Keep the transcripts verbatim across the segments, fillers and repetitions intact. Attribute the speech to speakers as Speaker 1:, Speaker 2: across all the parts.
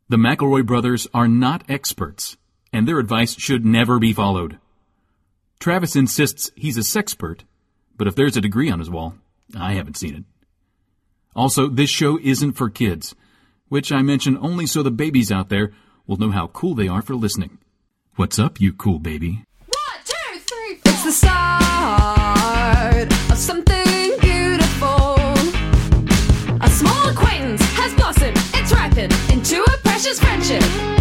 Speaker 1: The McElroy brothers are not experts, and their advice should never be followed. Travis insists he's a sexpert, but if there's a degree on his wall, I haven't seen it. Also, this show isn't for kids, which I mention only so the babies out there will know how cool they are for listening. What's up, you cool baby?
Speaker 2: One, two, three, four. It's the start of something beautiful. A small acquaintance has blossomed, it's ripened into a precious friendship.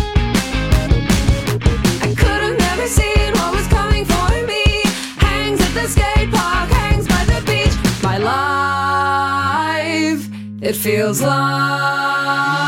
Speaker 2: I could have never seen what was coming for me. Hangs at the skate park, hangs by the beach. My life, it feels like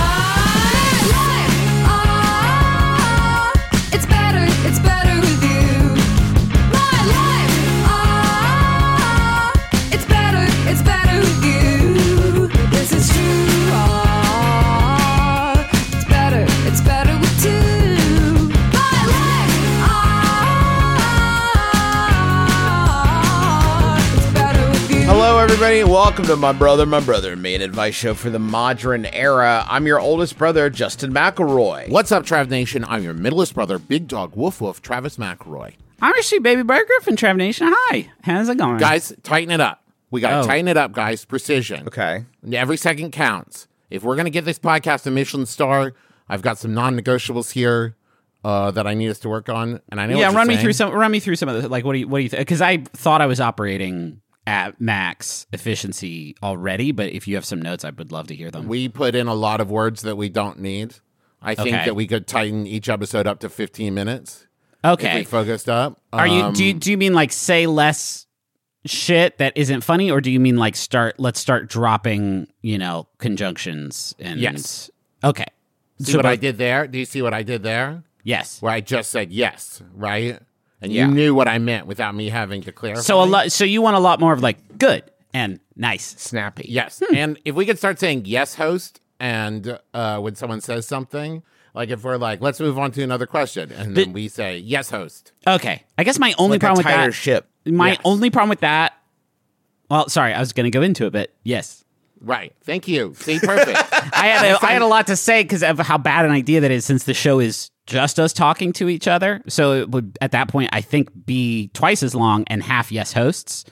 Speaker 3: everybody, welcome to My Brother, My Brother, me, an advice show for the modern era. I'm your oldest brother, Justin McElroy.
Speaker 4: What's up, Trav Nation? I'm your middlest brother, Big Dog Woof Woof, Travis McElroy.
Speaker 5: I'm your sweet baby brother, Griffin, Trav Nation. Hi, how's it going?
Speaker 4: Guys, tighten it up. We got to
Speaker 5: Oh.
Speaker 4: tighten it up, guys. Precision.
Speaker 3: Okay.
Speaker 4: Every second counts. If we're going to get this podcast a Michelin star, I've got some non-negotiables here uh, that I need us to work on. And I know
Speaker 5: yeah,
Speaker 4: what
Speaker 5: run
Speaker 4: you're
Speaker 5: me
Speaker 4: saying.
Speaker 5: through some. Run me through some of the like. What do you? What do you think? Because I thought I was operating at max efficiency already, but if you have some notes, I would love to hear them.
Speaker 4: We put in a lot of words that we don't need. I think
Speaker 5: Okay.
Speaker 4: that we could tighten each episode up to fifteen minutes.
Speaker 5: Okay.
Speaker 4: If we focused up.
Speaker 5: Are you?
Speaker 4: Um,
Speaker 5: Do you? Do you mean like say less shit that isn't funny, or do you mean like start? Let's start dropping, you know, conjunctions and
Speaker 4: Yes.
Speaker 5: Okay.
Speaker 4: See
Speaker 5: So
Speaker 4: what I
Speaker 5: both-
Speaker 4: did there? Do you see what I did there?
Speaker 5: Yes.
Speaker 4: Where I just said yes, right? And
Speaker 3: Yeah.
Speaker 4: you knew what I meant without me having to clarify.
Speaker 5: So a lot. So you want a lot more of like good and nice.
Speaker 3: Snappy.
Speaker 4: Yes.
Speaker 5: Hmm.
Speaker 4: And if we could start saying yes, host, and uh, when someone says something, like if we're like, let's move on to another question, and then
Speaker 5: But-
Speaker 4: we say yes, host.
Speaker 5: Okay. I guess my only
Speaker 3: Like a
Speaker 5: problem with
Speaker 3: tighter
Speaker 5: that.
Speaker 3: ship.
Speaker 5: My
Speaker 4: Yes.
Speaker 5: only problem with that. Well, sorry, I was going to go into it, but yes.
Speaker 4: Right. Thank you. See, perfect.
Speaker 5: I had a, I had a lot to say because of how bad an idea that is, since the show is just us talking to each other. So it would, at that point, I think, be twice as long and half yes hosts.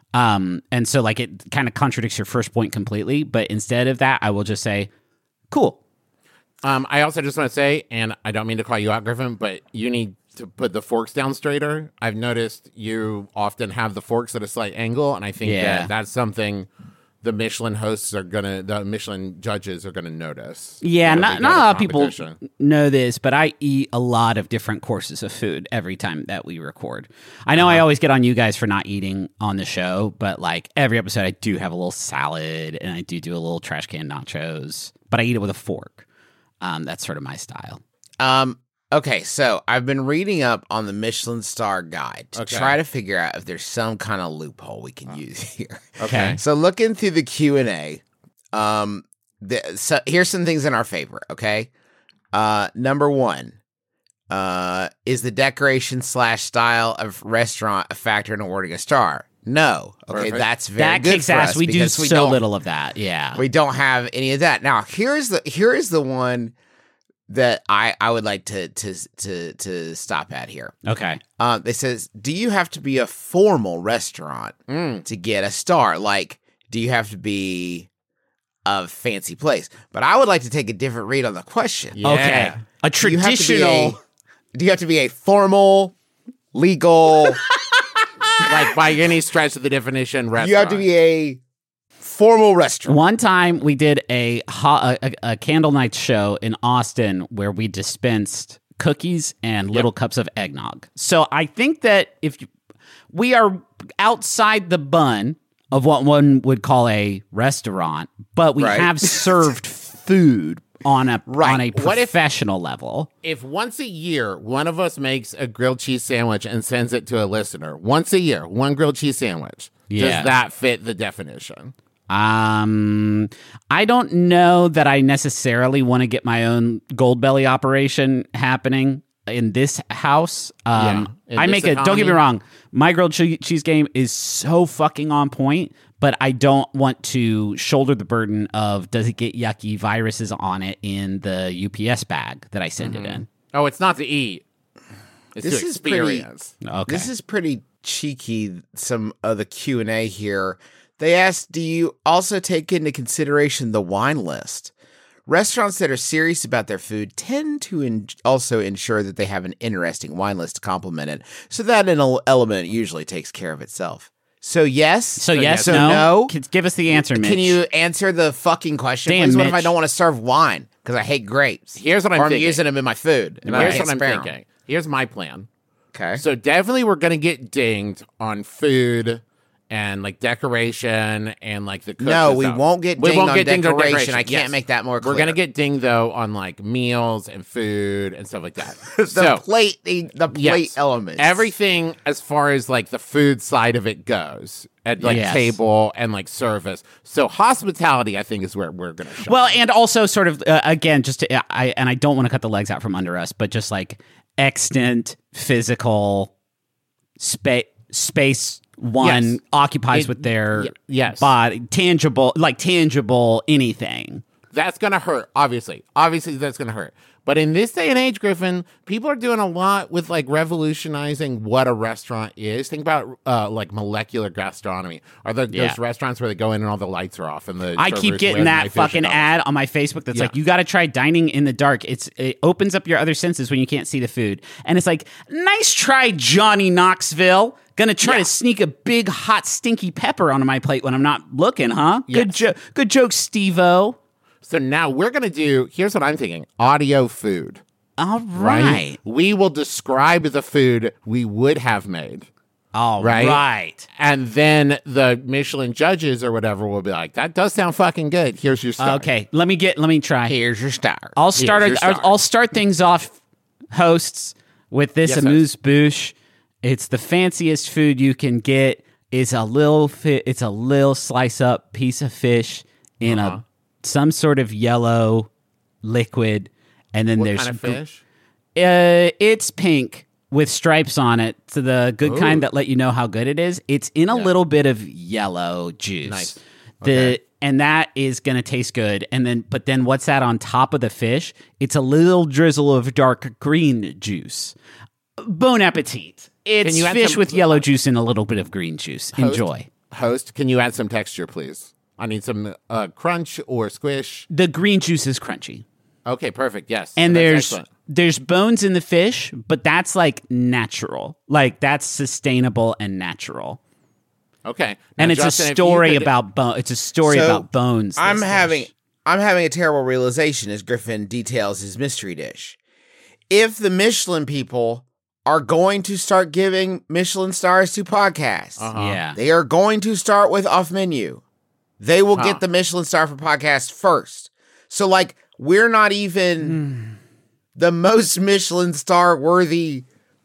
Speaker 5: Um, and so like it kind of contradicts your first point completely. But instead of that, I will just say, cool.
Speaker 4: um, I also just want to say, and I don't mean to call you out, Griffin, but you need to put the forks down straighter. I've noticed you often have the forks at a slight angle, and I think
Speaker 5: Yeah.
Speaker 4: that that's something the Michelin hosts are gonna, the Michelin judges are gonna notice.
Speaker 5: Yeah,
Speaker 4: when
Speaker 5: not,
Speaker 4: they go
Speaker 5: not
Speaker 4: to
Speaker 5: a lot of people
Speaker 4: competition.
Speaker 5: know this, but I eat a lot of different courses of food every time that we record. I know I always get on you guys for not eating on the show, but like every episode, I do have a little salad and I do do a little trash can nachos, but I eat it with a fork. Um, that's sort of my style.
Speaker 3: Um, okay, so I've been reading up on the Michelin Star Guide to
Speaker 4: Okay.
Speaker 3: try to figure out if there's some kind of loophole we can use here.
Speaker 4: Okay.
Speaker 3: So looking through the Q and A, um, the, so here's some things in our favor, okay? Uh, number one, uh, is the decoration slash style of restaurant a factor in awarding a star? No. Okay,
Speaker 4: Perfect.
Speaker 3: that's very
Speaker 5: That
Speaker 3: good
Speaker 5: kicks
Speaker 3: for
Speaker 5: ass.
Speaker 3: us
Speaker 5: We do
Speaker 3: because we
Speaker 5: so
Speaker 3: don't-
Speaker 5: little of that. Yeah.
Speaker 3: We don't have any of that. Now, here's the here is the one that I I would like to to to to stop at here.
Speaker 5: Okay.
Speaker 3: Uh, it says, do you have to be a formal restaurant
Speaker 4: Mm.
Speaker 3: to get a star? Like, do you have to be a fancy place? But I would like to take a different read on the question.
Speaker 4: Yeah.
Speaker 5: Okay. A
Speaker 3: Do you have to be
Speaker 5: traditional.
Speaker 3: a- Do you have to be a formal, legal?
Speaker 4: Like by any stretch of the definition, restaurant.
Speaker 3: You have to be a formal restaurant.
Speaker 5: One time we did a, ho- a, a candle night show in Austin where we dispensed cookies and little cups of eggnog. So I think that if you, we are outside the bun of what one would call a restaurant, but we
Speaker 3: Right.
Speaker 5: have served food on a
Speaker 3: Right.
Speaker 5: on a
Speaker 4: What if-
Speaker 5: professional level.
Speaker 4: If once a year one of us makes a grilled cheese sandwich and sends it to a listener, once a year, one grilled cheese sandwich,
Speaker 5: Yeah.
Speaker 4: does that fit the definition?
Speaker 5: Um, I don't know that I necessarily want to get my own Goldbelly operation happening in this house. Um,
Speaker 4: Yeah, in
Speaker 5: I
Speaker 4: this
Speaker 5: make it. Don't get me
Speaker 4: economy.
Speaker 5: wrong. My grilled che- cheese game is so fucking on point, but I don't want to shoulder the burden of does it get yucky viruses on it in the U P S bag that I send
Speaker 3: Mm-hmm.
Speaker 5: it in.
Speaker 4: Oh, it's not to eat. It's
Speaker 3: This
Speaker 4: to
Speaker 3: is pretty-
Speaker 4: experience.
Speaker 5: Okay.
Speaker 3: This is pretty cheeky, some of the Q and A here. They asked, do you also take into consideration the wine list? Restaurants that are serious about their food tend to in- also ensure that they have an interesting wine list to complement it, so that an el- element usually takes care of itself. So yes?
Speaker 5: so yes,
Speaker 3: so
Speaker 5: no?
Speaker 3: no?
Speaker 5: Can- Give us the answer, Mitch.
Speaker 3: Can you answer the fucking question,
Speaker 5: Damn,
Speaker 3: please? What if I
Speaker 5: Mitch.
Speaker 3: don't want to serve wine because I hate grapes?
Speaker 4: Here's what I'm
Speaker 3: or I'm
Speaker 4: thinking.
Speaker 3: using them in my food. And I
Speaker 4: Here's
Speaker 3: can't
Speaker 4: what I'm
Speaker 3: spare 'em.
Speaker 4: thinking. Here's my plan.
Speaker 3: Okay.
Speaker 4: So definitely we're gonna get dinged on food and like decoration and like the cooks
Speaker 3: No,
Speaker 4: and
Speaker 3: we
Speaker 4: stuff.
Speaker 3: won't get
Speaker 4: We
Speaker 3: dinged
Speaker 4: won't
Speaker 3: on
Speaker 4: get dinged on
Speaker 3: decoration. I
Speaker 4: decoration.
Speaker 3: can't
Speaker 4: Yes.
Speaker 3: make that more clear.
Speaker 4: We're gonna get dinged though on like meals and food and stuff like that.
Speaker 3: the
Speaker 4: so
Speaker 3: plate, the, the plate
Speaker 4: yes,
Speaker 3: elements.
Speaker 4: everything as far as like the food side of it goes at like
Speaker 5: Yes.
Speaker 4: table and like service. So hospitality, I think, is where we're gonna shine.
Speaker 5: Well, and also sort of uh, again, just to, I and I don't want to cut the legs out from under us, but just like extant physical space space one
Speaker 4: Yes.
Speaker 5: occupies
Speaker 4: It-
Speaker 5: with their
Speaker 4: y- yes.
Speaker 5: body, tangible, like tangible anything.
Speaker 4: That's gonna hurt, obviously. Obviously, that's gonna hurt. But in this day and age, Griffin, people are doing a lot with like revolutionizing what a restaurant is. Think about uh, like molecular gastronomy. Are there
Speaker 5: Yeah.
Speaker 4: those restaurants where they go in and all the lights are off and the
Speaker 5: I keep
Speaker 4: servers wear
Speaker 5: getting
Speaker 4: the
Speaker 5: that
Speaker 4: night vision
Speaker 5: fucking
Speaker 4: goggles?
Speaker 5: ad on my Facebook that's
Speaker 4: Yeah.
Speaker 5: like, you got to try dining in the dark. It's it opens up your other senses when you can't see the food, and it's like, nice try, Johnny Knoxville. Gonna try
Speaker 4: Yeah.
Speaker 5: to sneak a big hot stinky pepper onto my plate when I'm not looking, huh? Good
Speaker 4: Yes.
Speaker 5: joke, good joke, Steve-O.
Speaker 4: So now we're gonna do. Here's what I'm thinking: audio food.
Speaker 5: All
Speaker 4: Right?
Speaker 5: right,
Speaker 4: We will describe the food we would have made.
Speaker 5: all
Speaker 4: Right?
Speaker 5: right.
Speaker 4: And then the Michelin judges or whatever will be like, that does sound fucking good. Here's your star.
Speaker 5: Okay, let me get. Let me try.
Speaker 3: Here's your star.
Speaker 5: I'll start.
Speaker 4: Here's your
Speaker 5: I'll,
Speaker 4: star.
Speaker 5: I'll start things off, hosts, with this
Speaker 4: Yes,
Speaker 5: amuse bouche. It's the fanciest food you can get. It's a little fi- It's a little slice up piece of fish in
Speaker 4: Uh-huh.
Speaker 5: a some sort of yellow liquid, and then
Speaker 4: What
Speaker 5: there's
Speaker 4: kind of fish?
Speaker 5: Uh, it's pink with stripes on it. So the good
Speaker 4: Ooh.
Speaker 5: kind that let you know how good it is. It's in a little bit of yellow juice.
Speaker 4: Nice.
Speaker 5: The
Speaker 4: Okay.
Speaker 5: and that is gonna taste good. And then, but then what's that on top of the fish? It's a little drizzle of dark green juice. Bon appetit. It's
Speaker 4: you add
Speaker 5: fish
Speaker 4: some-
Speaker 5: with yellow juice and a little bit of green juice. Enjoy.
Speaker 4: Host, can you add some texture, please? I need some uh, crunch or squish.
Speaker 5: The green juice is crunchy.
Speaker 4: Okay, perfect. Yes.
Speaker 5: And
Speaker 4: That's
Speaker 5: there's
Speaker 4: excellent.
Speaker 5: there's bones in the fish, but that's like natural. Like that's sustainable and natural.
Speaker 4: Okay.
Speaker 5: And
Speaker 4: Now,
Speaker 5: it's
Speaker 4: Justin,
Speaker 5: a
Speaker 4: if you
Speaker 5: story
Speaker 4: could-
Speaker 5: about bone. It's a story
Speaker 3: So,
Speaker 5: about bones.
Speaker 3: I'm
Speaker 5: this
Speaker 3: having
Speaker 5: dish.
Speaker 3: I'm having a terrible realization as Griffin details his mystery dish. If the Michelin people are going to start giving Michelin stars to podcasts,
Speaker 4: Uh-huh.
Speaker 5: Yeah.
Speaker 3: they are going to start with off menu. They will
Speaker 4: Huh.
Speaker 3: get the Michelin star for podcast first. So like we're not even the most Michelin star worthy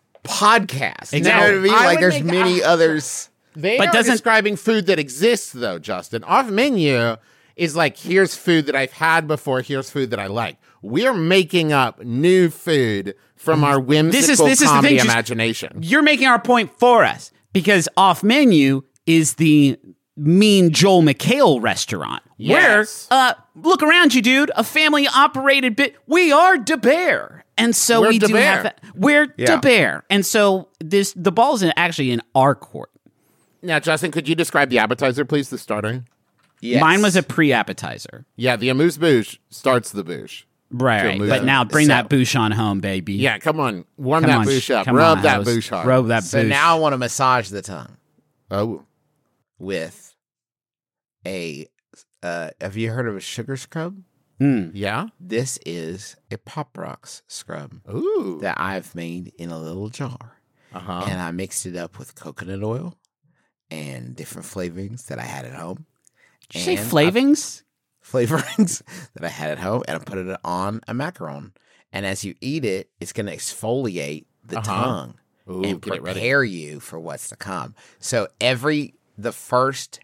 Speaker 3: podcast. You know
Speaker 5: Exactly.
Speaker 3: what I mean?
Speaker 4: I
Speaker 3: Like
Speaker 4: would
Speaker 3: there's
Speaker 4: make-
Speaker 3: many others.
Speaker 4: They
Speaker 5: But
Speaker 4: are
Speaker 5: doesn't-
Speaker 4: describing food that exists, though, Justin. Off menu is like, here's food that I've had before. Here's food that I like. We're making up new food from our whimsical
Speaker 5: this is the
Speaker 4: comedy
Speaker 5: thing, just-
Speaker 4: imagination.
Speaker 5: You're making our point for us because off menu is the mean Joel McHale restaurant.
Speaker 4: Yes.
Speaker 5: Where, uh, look around you, dude. A family operated bit. We are De Bear. And so
Speaker 4: We're
Speaker 5: we
Speaker 4: De
Speaker 5: do
Speaker 4: Bear.
Speaker 5: have that. We're
Speaker 3: Yeah.
Speaker 5: De Bear. And so this the ball's in, actually in our court.
Speaker 4: Now, Justin, could you describe the appetizer, please, the starter?
Speaker 3: Yes.
Speaker 5: Mine was a pre-appetizer.
Speaker 4: Yeah, the amuse bouche starts the bouche.
Speaker 5: Right.
Speaker 4: move
Speaker 5: But
Speaker 4: it.
Speaker 5: now bring
Speaker 3: So-
Speaker 5: that bouche on home, baby.
Speaker 4: Yeah, come on. Warm
Speaker 5: Come
Speaker 4: that
Speaker 5: on,
Speaker 4: bouche up.
Speaker 5: come
Speaker 4: Rub
Speaker 5: on,
Speaker 4: that
Speaker 5: host.
Speaker 4: bouche hard.
Speaker 5: Rub that
Speaker 3: So
Speaker 5: bouche.
Speaker 3: now I want to massage the tongue
Speaker 4: Oh.
Speaker 3: with a uh have you heard of a sugar scrub?
Speaker 5: Mm.
Speaker 4: Yeah?
Speaker 3: This is a Pop Rocks scrub
Speaker 4: Ooh.
Speaker 3: that I've made in a little jar.
Speaker 4: Uh-huh.
Speaker 3: And I mixed it up with coconut oil and different flavorings that I had at home.
Speaker 5: Did you say
Speaker 3: And I-
Speaker 5: flavings?
Speaker 3: flavorings that I had at home, and I put it on a macaron. And as you eat it, it's going to exfoliate the
Speaker 4: Uh-huh.
Speaker 3: tongue
Speaker 4: Ooh,
Speaker 3: and
Speaker 4: get it ready.
Speaker 3: prepare you for what's to come. So every the first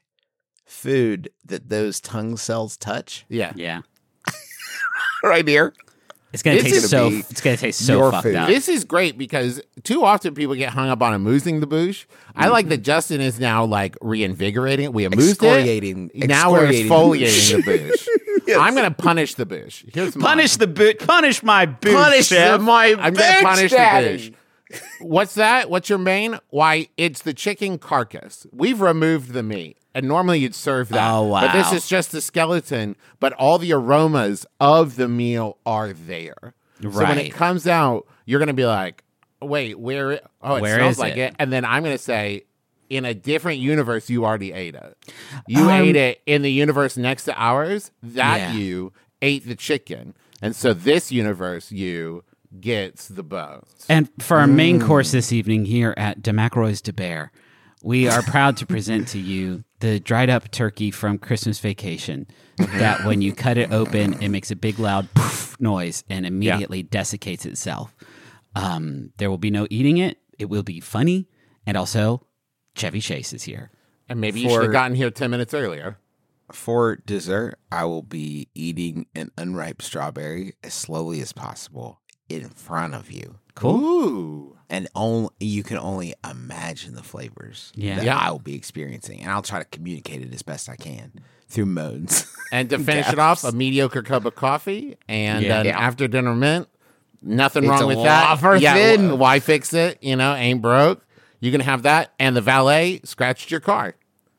Speaker 3: food that those tongue cells touch,
Speaker 4: Yeah.
Speaker 5: Yeah.
Speaker 3: right here,
Speaker 5: It's gonna
Speaker 4: This
Speaker 5: taste
Speaker 4: is
Speaker 5: so.
Speaker 3: gonna be
Speaker 5: It's gonna taste so
Speaker 3: your
Speaker 5: fucked
Speaker 3: food.
Speaker 5: up.
Speaker 4: This is great because too often people get hung up on amusing the boosh. I like that Justin is now like reinvigorating it. We amused
Speaker 3: Excoriating-
Speaker 4: it. Now we're
Speaker 3: excoriating the
Speaker 4: exfoliating the boosh. I'm going to punish the boosh. Here's mine.
Speaker 5: Punish the boot. Punish my boot.
Speaker 3: Punish
Speaker 5: chef.
Speaker 3: the- my
Speaker 4: I'm going
Speaker 3: bitch
Speaker 4: to punish
Speaker 3: daddy.
Speaker 4: the boosh. What's that? What's your main? Why, it's the chicken carcass. We've removed the meat. And normally you'd serve that.
Speaker 5: Oh,
Speaker 4: But this
Speaker 5: wow.
Speaker 4: is just the skeleton, but all the aromas of the meal are there. So when
Speaker 5: Right.
Speaker 4: it comes out, you're going to be like, wait, where? Oh, it
Speaker 5: Where
Speaker 4: smells
Speaker 5: is
Speaker 4: like
Speaker 5: it?
Speaker 4: it. And then I'm going to say, in a different universe, you already ate it. You
Speaker 5: Um,
Speaker 4: ate it in the universe next to ours. That
Speaker 5: Yeah.
Speaker 4: you ate the chicken. And so this universe, you gets the bones.
Speaker 5: And for our main course this evening here at De McElroy's De Bear, we are proud to present to you the dried up turkey from Christmas Vacation. That when you cut it open, it makes a big loud poof noise and immediately desiccates itself. Um, there will be no eating it. It will be funny. And also, Chevy Chase is here.
Speaker 4: And maybe you
Speaker 3: For-
Speaker 4: should have gotten here ten minutes earlier.
Speaker 3: For dessert, I will be eating an unripe strawberry as slowly as possible in front of you.
Speaker 4: Ooh.
Speaker 3: And only you can only imagine the flavors
Speaker 5: Yeah.
Speaker 3: that
Speaker 4: Yeah.
Speaker 3: I will be experiencing. And I'll try to communicate it as best I can through moans.
Speaker 4: And to finish it off, a mediocre cup of coffee and
Speaker 5: Yeah.
Speaker 4: an
Speaker 3: Yeah.
Speaker 4: after dinner mint. Nothing
Speaker 3: It's
Speaker 4: wrong
Speaker 3: a
Speaker 4: with that.
Speaker 3: wafer
Speaker 4: yeah,
Speaker 3: thin.
Speaker 4: wh- why fix it? You know, ain't broke. You can have that, and the valet scratched your car.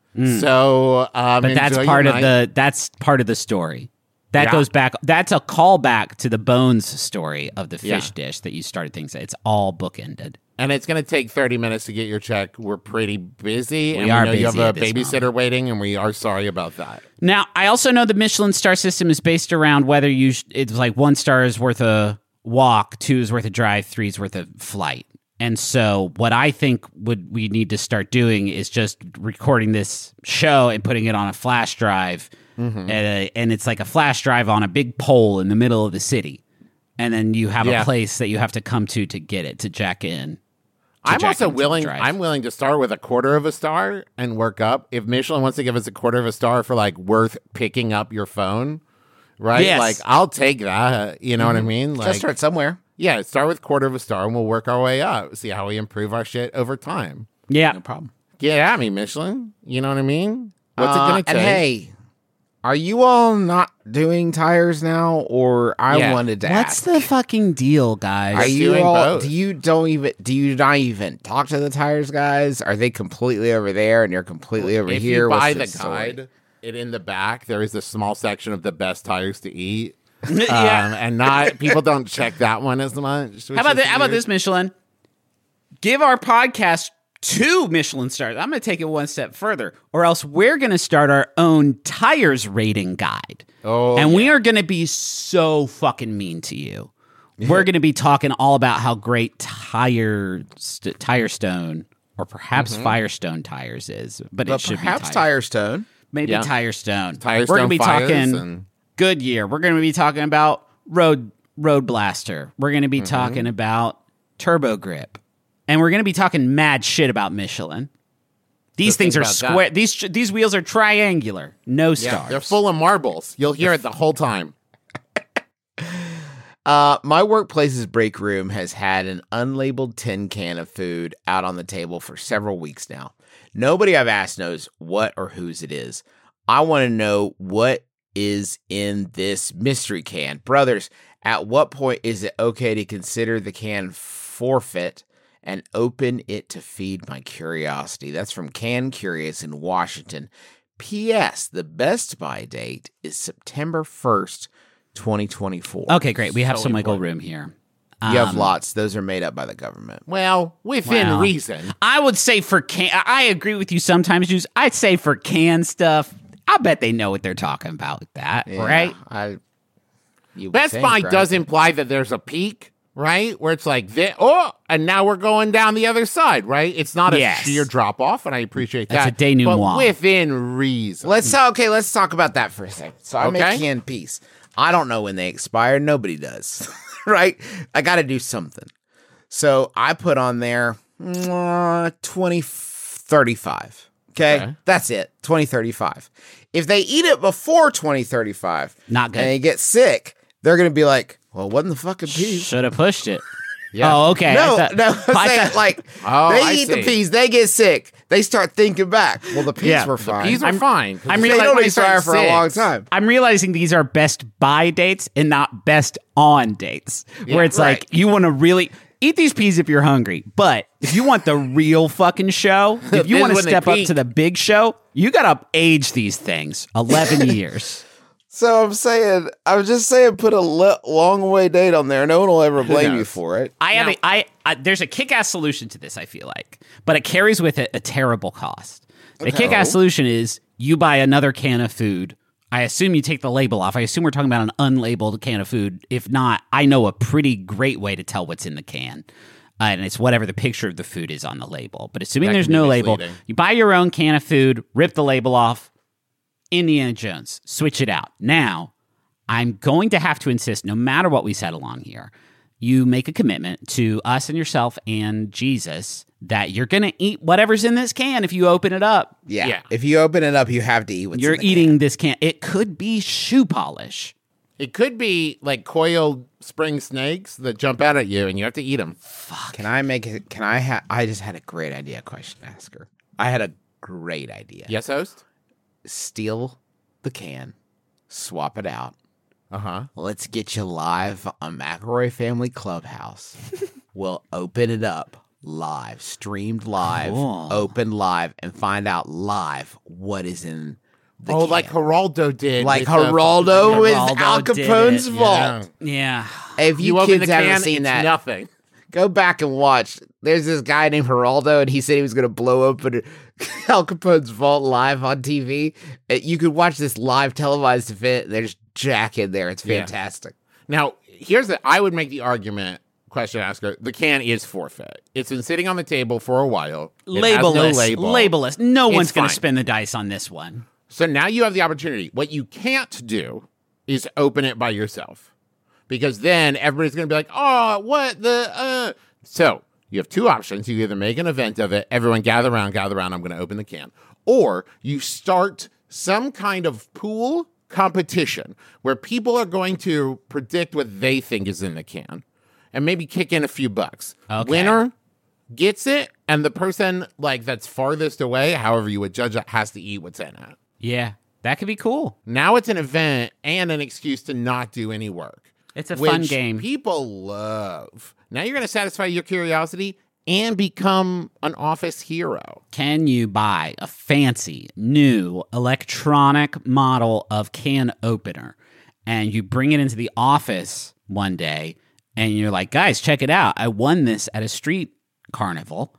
Speaker 4: So, um,
Speaker 5: But that's
Speaker 4: enjoy
Speaker 5: part
Speaker 4: your
Speaker 5: of
Speaker 4: night.
Speaker 5: the that's part of the story. That
Speaker 4: Yeah.
Speaker 5: goes back. That's a callback to the bones story of the fish
Speaker 4: Yeah.
Speaker 5: dish that you started things. It's all bookended.
Speaker 4: And it's going to take thirty minutes to get your check. We're pretty busy, and we
Speaker 5: are
Speaker 4: know you have
Speaker 5: busy
Speaker 4: a
Speaker 5: at this
Speaker 4: babysitter waiting, and we are sorry about that.
Speaker 5: Now, I also know the Michelin star system is based around whether you sh- it's like one star is worth a walk, two is worth a drive, three is worth a flight. And so, what I think would we need to start doing is just recording this show and putting it on a flash drive,
Speaker 4: Mm-hmm.
Speaker 5: and, and it's like a flash drive on a big pole in the middle of the city, and then you have
Speaker 4: Yeah.
Speaker 5: a place that you have to come to to get it to jack in. to
Speaker 4: I'm
Speaker 5: jack
Speaker 4: also
Speaker 5: into the
Speaker 4: willing.
Speaker 5: drive.
Speaker 4: I'm willing to start with a quarter of a star and work up. If Michelin wants to give us a quarter of a star for like worth picking up your phone, right?
Speaker 5: Yes.
Speaker 4: Like I'll take that. You know what I mean? Like,
Speaker 3: Just start somewhere.
Speaker 4: yeah, start with quarter of a star, and we'll work our way up. See how we improve our shit over time.
Speaker 5: Yeah,
Speaker 3: No problem.
Speaker 4: Get at me, Michelin. You know what I mean? What's
Speaker 3: Uh,
Speaker 4: it gonna take?
Speaker 3: And hey, are you all not doing tires now, or I
Speaker 4: Yeah.
Speaker 3: wanted to
Speaker 5: what's
Speaker 3: ask?
Speaker 5: the fucking deal, guys?
Speaker 3: Are
Speaker 4: Just
Speaker 3: you
Speaker 4: doing
Speaker 3: all?
Speaker 4: both.
Speaker 3: Do you don't even? Do you not even talk to the tires guys? Are they completely over there and you're completely over
Speaker 4: if
Speaker 3: here?
Speaker 4: you buy
Speaker 3: What's
Speaker 4: the
Speaker 3: story?
Speaker 4: guide, it in the back there is a small section of the best tires to eat.
Speaker 5: Yeah.
Speaker 4: Um, and not people don't check that one as much.
Speaker 5: How about, the, how about this, Michelin? Give our podcast two Michelin stars. I'm going to take it one step further, or else we're going to start our own tires rating guide.
Speaker 4: Oh,
Speaker 5: and we are going to be so fucking mean to you. We're going to be talking all about how great tire st- Tirestone or perhaps Firestone tires is, but,
Speaker 3: But
Speaker 5: it should
Speaker 3: perhaps
Speaker 5: be tire.
Speaker 3: Firestone.
Speaker 5: Maybe
Speaker 4: Yeah.
Speaker 5: Tirestone.
Speaker 4: Firestone
Speaker 5: We're going to be
Speaker 4: fires
Speaker 5: talking
Speaker 4: and-
Speaker 5: Goodyear. We're going to be talking about Road Road Blaster. We're going to be
Speaker 4: Mm-hmm.
Speaker 5: talking about Turbo Grip, and we're going to be talking mad shit about Michelin. These
Speaker 4: So
Speaker 5: things
Speaker 4: think
Speaker 5: are
Speaker 4: about that.
Speaker 5: square. These these wheels are triangular. No
Speaker 4: Yeah,
Speaker 5: stars.
Speaker 4: they're full of marbles. You'll hear it the whole time.
Speaker 3: Uh, my workplace's break room has had an unlabeled tin can of food out on the table for several weeks now. Nobody I've asked knows what or whose it is. I want to know what is in this mystery can. Brothers, at what point is it okay to consider the can forfeit and open it to feed my curiosity? That's from Can Curious in Washington. P S. The best buy date is September first, twenty twenty-four.
Speaker 5: Okay, great. We have
Speaker 4: So
Speaker 5: some wiggle
Speaker 4: important.
Speaker 5: room here.
Speaker 3: You have
Speaker 5: Um,
Speaker 3: lots. Those are made up by the government.
Speaker 4: Well, within
Speaker 5: Wow.
Speaker 4: reason.
Speaker 5: I would say for can. I agree with you sometimes, Juice. I'd say for can stuff, I bet they know what they're talking about with that,
Speaker 3: Yeah,
Speaker 5: right?
Speaker 3: I, you would
Speaker 4: Best
Speaker 3: think,
Speaker 4: Buy
Speaker 3: right?
Speaker 4: does imply that there's a peak, right? Where it's like, thi- oh, and now we're going down the other side, right? It's not a
Speaker 5: Yes.
Speaker 4: sheer drop off, and I appreciate
Speaker 5: That's
Speaker 4: that.
Speaker 5: a denouement.
Speaker 4: But within reason.
Speaker 3: Let's talk. Okay, let's talk about that for a second. So I
Speaker 4: Okay.
Speaker 3: make canned peas. I don't know when they expire. Nobody does, right? I got to do something. So I put on there uh, twenty thirty-five. Okay?
Speaker 4: Okay.
Speaker 3: That's it. twenty thirty-five. If they eat it before twenty thirty-five,
Speaker 5: Not good.
Speaker 3: and they get sick, they're going to be like, Well, it wasn't the fucking peas.
Speaker 5: Should have pushed it.
Speaker 4: Yeah.
Speaker 5: Oh, okay.
Speaker 3: No,
Speaker 5: I thought-
Speaker 3: no, I'm
Speaker 5: I
Speaker 3: saying,
Speaker 5: thought-
Speaker 3: like,
Speaker 4: Oh,
Speaker 3: they
Speaker 4: I
Speaker 3: eat the
Speaker 4: see.
Speaker 3: peas, they get sick. They start thinking back. Well, the peas
Speaker 5: Yeah,
Speaker 3: were
Speaker 5: the
Speaker 3: fine.
Speaker 4: Peas are
Speaker 5: I'm-
Speaker 4: fine. 'cause
Speaker 5: I'm
Speaker 4: they
Speaker 3: they
Speaker 5: realizing
Speaker 3: don't
Speaker 4: only
Speaker 3: expire
Speaker 4: start
Speaker 3: for a long
Speaker 4: six.
Speaker 3: time.
Speaker 5: I'm realizing these are best buy dates and not best on dates, where it's
Speaker 3: right.
Speaker 5: like you want to really eat these peas if you're hungry, but if you want the real fucking show, if you
Speaker 4: This
Speaker 5: want to
Speaker 4: when they
Speaker 5: step up
Speaker 4: peak.
Speaker 5: to the big show, you gotta age these things eleven years.
Speaker 3: So I'm saying, I was just saying, put a le- long way date on there. No one will ever blame you
Speaker 4: knows?
Speaker 3: for it.
Speaker 5: I have
Speaker 4: Now-
Speaker 5: a, I, I there's a kick-ass solution to this, I feel like, but it carries with it a terrible cost. The kick-ass solution is you buy another can of food. I assume you take the label off. I assume we're talking about an unlabeled can of food. If not, I know a pretty great way to tell what's in the can. Uh, and it's whatever the picture of the food is on the label. But assuming
Speaker 4: That
Speaker 5: there's
Speaker 4: can be
Speaker 5: no label,
Speaker 4: misleading.
Speaker 5: you buy your own can of food, rip the label off. Indiana Jones, switch it out. Now, I'm going to have to insist, no matter what we said along here, you make a commitment to us and yourself and Jesus that you're going to eat whatever's in this can if you open it up.
Speaker 3: Yeah.
Speaker 4: Yeah.
Speaker 3: If you open it up, you have to eat what's
Speaker 5: You're
Speaker 3: in the
Speaker 5: eating
Speaker 3: can.
Speaker 5: this can. It could be shoe polish.
Speaker 4: It could be like coiled spring snakes that jump out at you and you have to eat them.
Speaker 3: Can I make it? Can I have? I just had a great idea question to ask her. I had a great idea.
Speaker 4: Yes, host?
Speaker 3: Steal the can, swap it out.
Speaker 4: Uh huh.
Speaker 3: Let's get you live on McElroy Family Clubhouse. We'll open it up live, streamed live,
Speaker 5: Cool.
Speaker 3: open live, and find out live what is in the
Speaker 4: Oh,
Speaker 3: can.
Speaker 4: like Geraldo did.
Speaker 3: like
Speaker 4: with the-
Speaker 3: Geraldo with
Speaker 5: Geraldo
Speaker 3: Al
Speaker 5: did
Speaker 3: Capone's
Speaker 5: it,
Speaker 3: vault.
Speaker 5: Yeah.
Speaker 3: If you,
Speaker 4: You open
Speaker 3: kids
Speaker 4: the
Speaker 3: haven't
Speaker 4: can,
Speaker 3: seen
Speaker 4: it's
Speaker 3: that,
Speaker 4: nothing.
Speaker 3: go back and watch. There's this guy named Geraldo, and he said he was going to blow open Al Capone's vault live on T V. Uh, You could watch this live televised event. There's Jack in there. It's
Speaker 4: Yeah.
Speaker 3: fantastic.
Speaker 4: Now, here's the I would make the argument, question asker, the can is forfeit. It's been sitting on the table for a while. It has
Speaker 5: Labelless.
Speaker 4: no label.
Speaker 5: Labelless. No
Speaker 4: It's
Speaker 5: one's going to
Speaker 4: fine.
Speaker 5: spin the dice on this one.
Speaker 4: So now you have the opportunity. What you can't do is open it by yourself. Because then everybody's going to be like, oh, what the, uh. So you have two options. You either make an event of it, everyone gather around, gather around, I'm going to open the can. Or you start some kind of pool competition where people are going to predict what they think is in the can and maybe kick in a few bucks.
Speaker 5: Okay.
Speaker 4: Winner gets it, and the person like that's farthest away, however you would judge it, has to eat what's in it.
Speaker 5: Yeah. That could be cool.
Speaker 4: Now it's an event and an excuse to not do any work.
Speaker 5: It's a
Speaker 4: which
Speaker 5: fun game.
Speaker 4: People love. Now you're going to satisfy your curiosity and become an office hero.
Speaker 5: Can you buy a fancy new electronic model of can opener and you bring it into the office one day and you're like, guys, check it out. I won this at a street carnival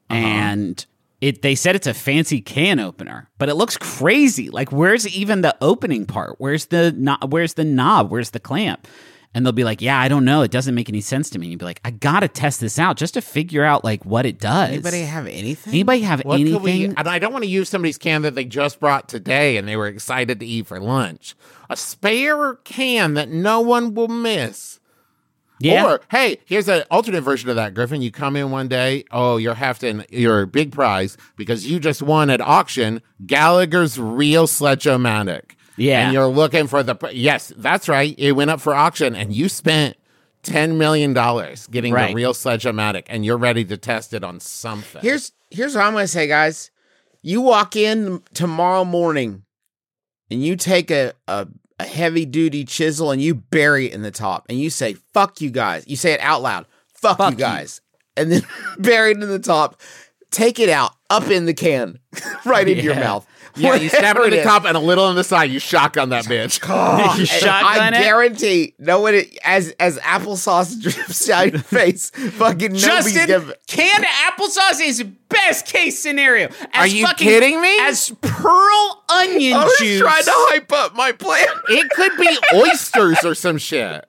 Speaker 5: and it they said it's a fancy can opener, but it looks crazy. Like, where's even the opening part? Where's the no- where's the knob? Where's the clamp? And they'll be like, yeah, I don't know. It doesn't make any sense to me. And you'd be like, I got to test this out just to figure out like what it does.
Speaker 3: Anybody have anything?
Speaker 5: Anybody have
Speaker 4: What could we?
Speaker 5: anything?
Speaker 4: And I don't want to use somebody's can that they just brought today and they were excited to eat for lunch. A spare can that no one will miss.
Speaker 5: Yeah.
Speaker 4: Or hey, here's an alternate version of that, Griffin. You come in one day, oh, you're hefting your big prize because you just won at auction Gallagher's Real Sledge-O-Matic.
Speaker 5: Yeah.
Speaker 4: And you're looking for the pr- yes, that's right. It went up for auction, and you spent ten million dollars getting
Speaker 5: Right.
Speaker 4: the Real Sledge-O-Matic, and you're ready to test it on something.
Speaker 3: Here's here's what I'm gonna say, guys. You walk in tomorrow morning and you take a, a, a heavy duty chisel and you bury it in the top and you say, fuck you guys. You say it out loud. Fuck,
Speaker 5: Fuck
Speaker 3: you
Speaker 5: you.
Speaker 3: guys. And then bury it in the top. Take it out, up in the can, right into your
Speaker 5: Yeah.
Speaker 3: mouth.
Speaker 4: yeah, you stab it
Speaker 3: Whatever
Speaker 4: in the
Speaker 3: is.
Speaker 4: top and a little on the side. You shotgun that bitch.
Speaker 5: You
Speaker 3: And
Speaker 5: shotgun
Speaker 3: I
Speaker 5: it?
Speaker 3: guarantee no one as as applesauce drips down your face. Fucking nobody's
Speaker 5: Justin,
Speaker 3: gonna-
Speaker 5: canned applesauce is best case scenario. As
Speaker 4: Are you
Speaker 5: fucking-
Speaker 4: kidding me?
Speaker 5: As pearl onion
Speaker 3: I was
Speaker 5: juice.
Speaker 3: trying to hype up my plan.
Speaker 4: It could be oysters or some shit.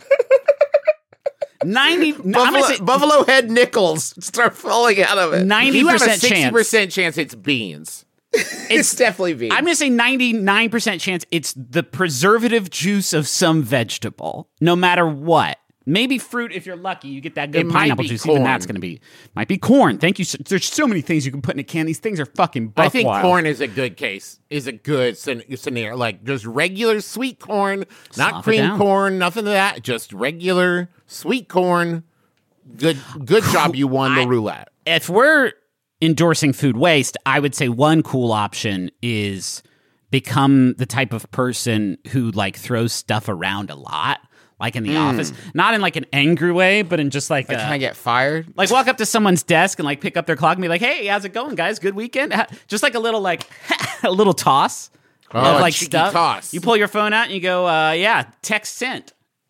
Speaker 5: ninety. I'm
Speaker 3: Buffalo,
Speaker 5: gonna say
Speaker 3: Buffalo head nickels start falling out of it.
Speaker 5: ninety
Speaker 4: You have a
Speaker 5: percent
Speaker 4: sixty
Speaker 5: chance.
Speaker 4: percent chance it's beans.
Speaker 3: It's definitely beans.
Speaker 5: I'm gonna say ninety-nine percent chance it's the preservative juice of some vegetable, no matter what. Maybe fruit if you're lucky. You get that good
Speaker 4: It might
Speaker 5: pineapple
Speaker 4: be
Speaker 5: juice. Even
Speaker 4: corn.
Speaker 5: that's going to be might be corn. Thank you. So, there's so many things you can put in a can. These things are fucking buck
Speaker 4: I think
Speaker 5: wild.
Speaker 4: corn is a good case, is a good scen- scenario. Like just regular sweet corn, not
Speaker 5: Slop it
Speaker 4: cream
Speaker 5: down.
Speaker 4: corn, nothing of that. Just regular sweet corn. Good, good job. You won the
Speaker 5: I-
Speaker 4: roulette.
Speaker 5: If we're endorsing food waste, I would say one cool option is become the type of person who like throws stuff around a lot, like in the office, not in like an angry way, but in just like,
Speaker 3: Like,
Speaker 5: a,
Speaker 3: can I get fired?
Speaker 5: like walk up to someone's desk and like pick up their clock and be like, "Hey, how's it going, guys? Good weekend?" Ha- Just like a little like a little toss
Speaker 4: Oh,
Speaker 5: of
Speaker 4: a
Speaker 5: like
Speaker 4: cheeky
Speaker 5: stuff.
Speaker 4: toss.
Speaker 5: You pull your phone out and you go, uh, "Yeah, text sent."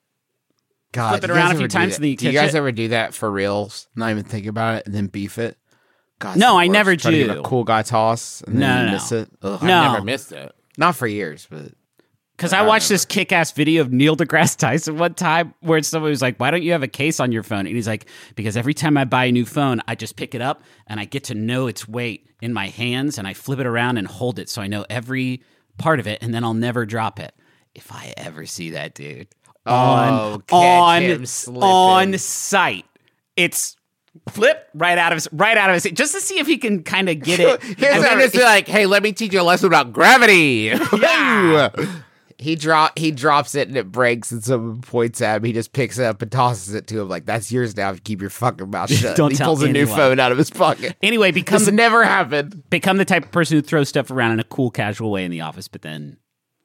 Speaker 3: God,
Speaker 5: Flip it
Speaker 3: do you guys
Speaker 5: around a few
Speaker 3: ever do
Speaker 5: times
Speaker 3: that?
Speaker 5: and then you
Speaker 3: do you
Speaker 5: catch
Speaker 3: guys
Speaker 5: it?
Speaker 3: ever do that for reals? Not even think about it and then beef it? God,
Speaker 5: No,
Speaker 3: it's the
Speaker 5: I never
Speaker 3: worst. Try to give
Speaker 5: do.
Speaker 3: a cool guy toss and
Speaker 5: No,
Speaker 3: then
Speaker 5: no,
Speaker 3: you
Speaker 5: no.
Speaker 3: miss it. Ugh.
Speaker 5: No.
Speaker 4: I've never missed it.
Speaker 3: Not for years, but
Speaker 5: Because I watched this kick-ass video of Neil deGrasse Tyson one time where somebody was like, "Why don't you have a case on your phone?" And he's like, "Because every time I buy a new phone, I just pick it up and I get to know its weight in my hands and I flip it around and hold it so I know every part of it and then I'll never drop it." If I ever see that dude on
Speaker 3: Oh, catch
Speaker 5: on
Speaker 3: him slipping.
Speaker 5: on site, it's flip right out of his right out of his just to see if he can kind of get it.
Speaker 4: And
Speaker 3: Here's
Speaker 4: then
Speaker 3: a-
Speaker 4: it's like, hey, let me teach you a lesson about gravity.
Speaker 5: Yeah.
Speaker 3: he drop he drops it and it breaks and someone points at him. He just picks it up and tosses it to him like, "That's yours now. Keep your fucking mouth shut."
Speaker 5: Don't
Speaker 3: he
Speaker 5: tell
Speaker 3: pulls a new
Speaker 5: anyone.
Speaker 3: phone out of his pocket.
Speaker 5: Anyway, become
Speaker 3: This
Speaker 5: the,
Speaker 3: never happened.
Speaker 5: become the type of person who throws stuff around in a cool, casual way in the office, but then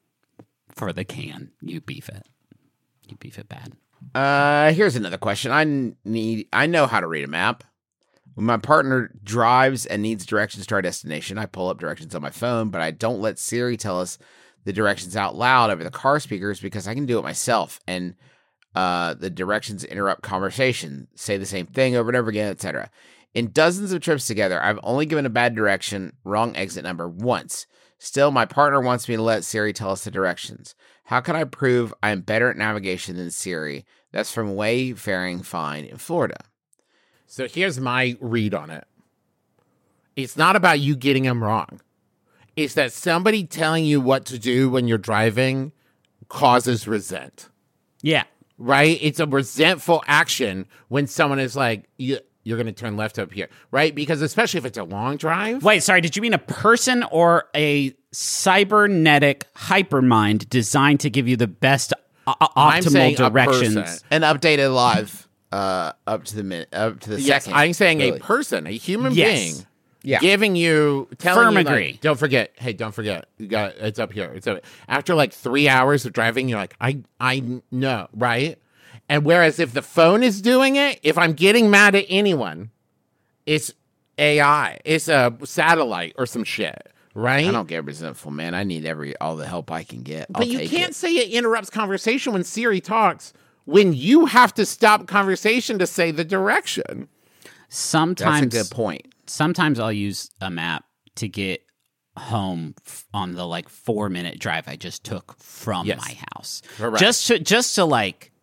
Speaker 5: for the can, you beef it. You beef it bad.
Speaker 3: Uh, here's another question. I n- need. I know how to read a map. When my partner drives and needs directions to our destination, I pull up directions on my phone, but I don't let Siri tell us the directions out loud over the car speakers because I can do it myself. And uh, the directions interrupt conversation, say the same thing over and over again, et cetera. In dozens of trips together, I've only given a bad direction, wrong exit number once. Still, my partner wants me to let Siri tell us the directions. How can I prove I am better at navigation than Siri? That's from Wayfaring Find in Florida.
Speaker 4: So here's my read on it. It's not about you getting them wrong. It's that somebody telling you what to do when you're driving causes resent,
Speaker 5: Yeah.
Speaker 4: right? It's a resentful action when someone is like, you, you're going to turn left up here, right? Because especially if it's a long drive.
Speaker 5: Wait, sorry, did you mean a person or a cybernetic hypermind designed to give you the best o-
Speaker 4: I'm saying
Speaker 5: optimal
Speaker 4: a
Speaker 5: directions?
Speaker 4: person.
Speaker 3: And updated live uh, up to the minute, up to the
Speaker 4: Yes,
Speaker 3: second.
Speaker 4: I'm saying
Speaker 3: really.
Speaker 4: a person, a human
Speaker 5: Yes.
Speaker 4: being.
Speaker 3: Yeah.
Speaker 4: Giving you, telling
Speaker 5: Firm
Speaker 4: you, like,
Speaker 5: agree.
Speaker 4: don't forget. Hey, don't forget. You got it's up here. It's up. After like three hours of driving, you're like, I, I know, right? And whereas if the phone is doing it, if I'm getting mad at anyone, it's A I, it's a satellite or some shit, right?
Speaker 3: I don't get resentful, man. I need every all the help I can get.
Speaker 4: But
Speaker 3: I'll
Speaker 4: you
Speaker 3: take
Speaker 4: can't
Speaker 3: it.
Speaker 4: say it interrupts conversation when Siri talks. When you have to stop conversation to say the direction.
Speaker 3: That's a
Speaker 5: Sometimes,
Speaker 3: good point.
Speaker 5: sometimes I'll use a map to get home f- on the like four minute drive I just took from
Speaker 4: Yes.
Speaker 5: my house,
Speaker 4: Correct.
Speaker 5: just to just to like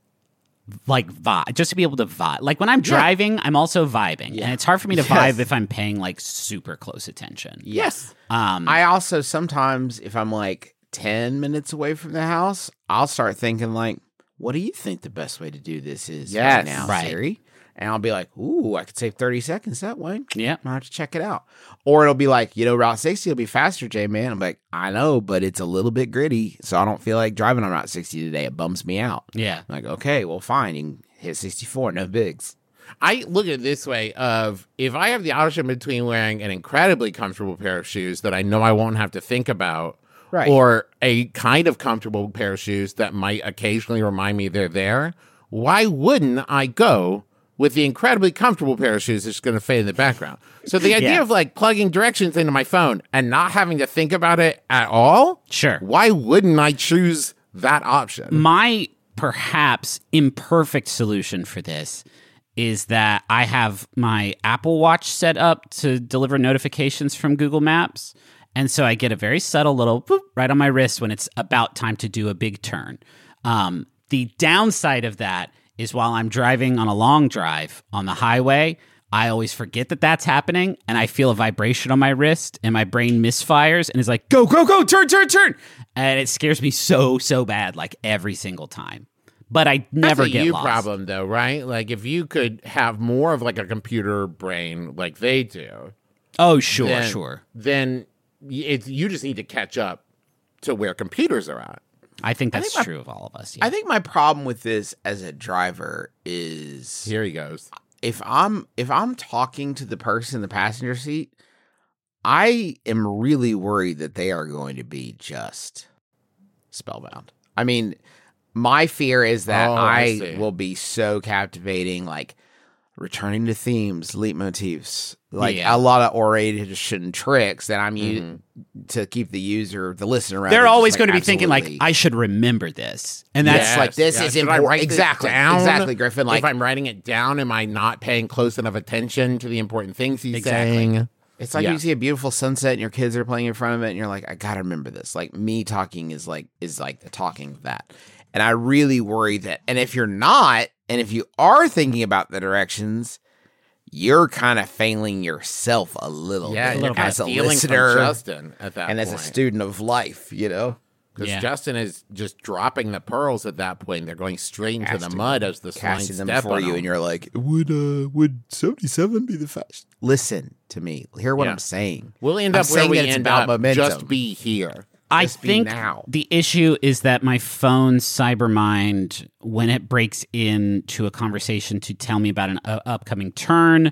Speaker 5: like vibe, just to be able to vibe. Like when I'm driving, I'm also vibing, and it's hard for me to
Speaker 3: Yes.
Speaker 5: vibe if I'm paying like super close attention.
Speaker 3: Yes.
Speaker 5: Um,
Speaker 3: I also sometimes, if I'm like ten minutes away from the house, I'll start thinking like, what do you think the best way to do this is
Speaker 4: Yes.
Speaker 3: right now,
Speaker 5: Right.
Speaker 3: Siri? And I'll be like, ooh, I could save thirty seconds that way.
Speaker 5: yeah.
Speaker 3: I'll have to check it out. Or it'll be like, you know, Route sixty will be faster, J-Man. I'm like, I know, but it's a little bit gritty, so I don't feel like driving on Route sixty today. It bums me out.
Speaker 5: Yeah.
Speaker 3: I'm like, okay, well, fine. You can hit sixty-four, no bigs.
Speaker 4: I look at it this way of if I have the option between wearing an incredibly comfortable pair of shoes that I know I won't have to think about,
Speaker 3: Right.
Speaker 4: or a kind of comfortable pair of shoes that might occasionally remind me they're there, why wouldn't I go with the incredibly comfortable pair of shoes that's going to fade in the background? So the idea
Speaker 5: Yeah.
Speaker 4: of like plugging directions into my phone and not having to think about it at all,
Speaker 5: Sure.
Speaker 4: why wouldn't I choose that option?
Speaker 5: My perhaps imperfect solution for this is that I have my Apple Watch set up to deliver notifications from Google Maps. And so I get a very subtle little boop right on my wrist when it's about time to do a big turn. Um, the downside of that is while I'm driving on a long drive on the highway, I always forget that that's happening, and I feel a vibration on my wrist, and my brain misfires, and is like, go, go, go, turn, turn, turn. And it scares me so, so bad, like every single time. but I never
Speaker 4: That's a
Speaker 5: get
Speaker 4: you
Speaker 5: lost.
Speaker 4: problem, though, right? Like, if you could have more of like a computer brain like they do,
Speaker 5: Oh, sure,
Speaker 4: then,
Speaker 5: sure.
Speaker 4: then y- it's you just need to catch up to where computers are at.
Speaker 5: I think that's
Speaker 3: think my-
Speaker 5: true of all of us. Yeah.
Speaker 3: I think my problem with this as a driver is
Speaker 4: Here he goes.
Speaker 3: if I'm if I'm talking to the person in the passenger seat, I am really worried that they are going to be just spellbound. I mean, my fear is that
Speaker 4: Oh, I
Speaker 3: I,
Speaker 4: see.
Speaker 3: will be so captivating, like returning to themes, leitmotifs, like
Speaker 5: Yeah.
Speaker 3: a lot of oration tricks that I'm u- to keep the user, the listener, rather,
Speaker 5: They're
Speaker 3: just,
Speaker 5: always
Speaker 3: like,
Speaker 5: going to be thinking like,
Speaker 3: absolutely-
Speaker 5: I should remember this, and that's
Speaker 3: Yes, like, this
Speaker 4: yes.
Speaker 3: is
Speaker 4: Should I
Speaker 3: important.
Speaker 4: write this
Speaker 3: Exactly,
Speaker 4: down?
Speaker 3: exactly, Griffin. Like,
Speaker 4: if I'm writing it down, am I not paying close enough attention to the important things he's
Speaker 5: Exactly.
Speaker 4: saying?
Speaker 3: it's like
Speaker 4: Yeah.
Speaker 3: you see a beautiful sunset and your kids are playing in front of it, and you're like, I gotta remember this. Like me talking is like is like the talking of that, and I really worry that. And if you're not, and if you are thinking about the directions, you're kind of failing yourself a little
Speaker 4: Yeah,
Speaker 3: bit
Speaker 4: you're kind
Speaker 3: as
Speaker 4: of
Speaker 3: a
Speaker 4: stealing
Speaker 3: listener
Speaker 4: from Justin at that
Speaker 3: and
Speaker 4: point.
Speaker 3: as a student of life. You know,
Speaker 4: Because
Speaker 5: Yeah.
Speaker 4: Justin is just dropping the pearls at that point. They're going straight into the
Speaker 3: Casting
Speaker 4: mud as the swine
Speaker 3: casting them
Speaker 4: step
Speaker 3: for
Speaker 4: on
Speaker 3: you,
Speaker 4: them.
Speaker 3: and you're like, would uh would seventy-seven be the fast? Listen to me. Hear what
Speaker 4: Yeah.
Speaker 3: I'm saying.
Speaker 4: We'll end
Speaker 3: I'm
Speaker 4: up where
Speaker 3: saying
Speaker 4: we
Speaker 3: that it's
Speaker 4: end
Speaker 3: about
Speaker 4: up.
Speaker 3: momentum.
Speaker 4: Just be here.
Speaker 5: I
Speaker 3: Just be
Speaker 5: think
Speaker 3: now.
Speaker 5: the issue is that my phone's cybermind, when it breaks into a conversation to tell me about an uh, upcoming turn,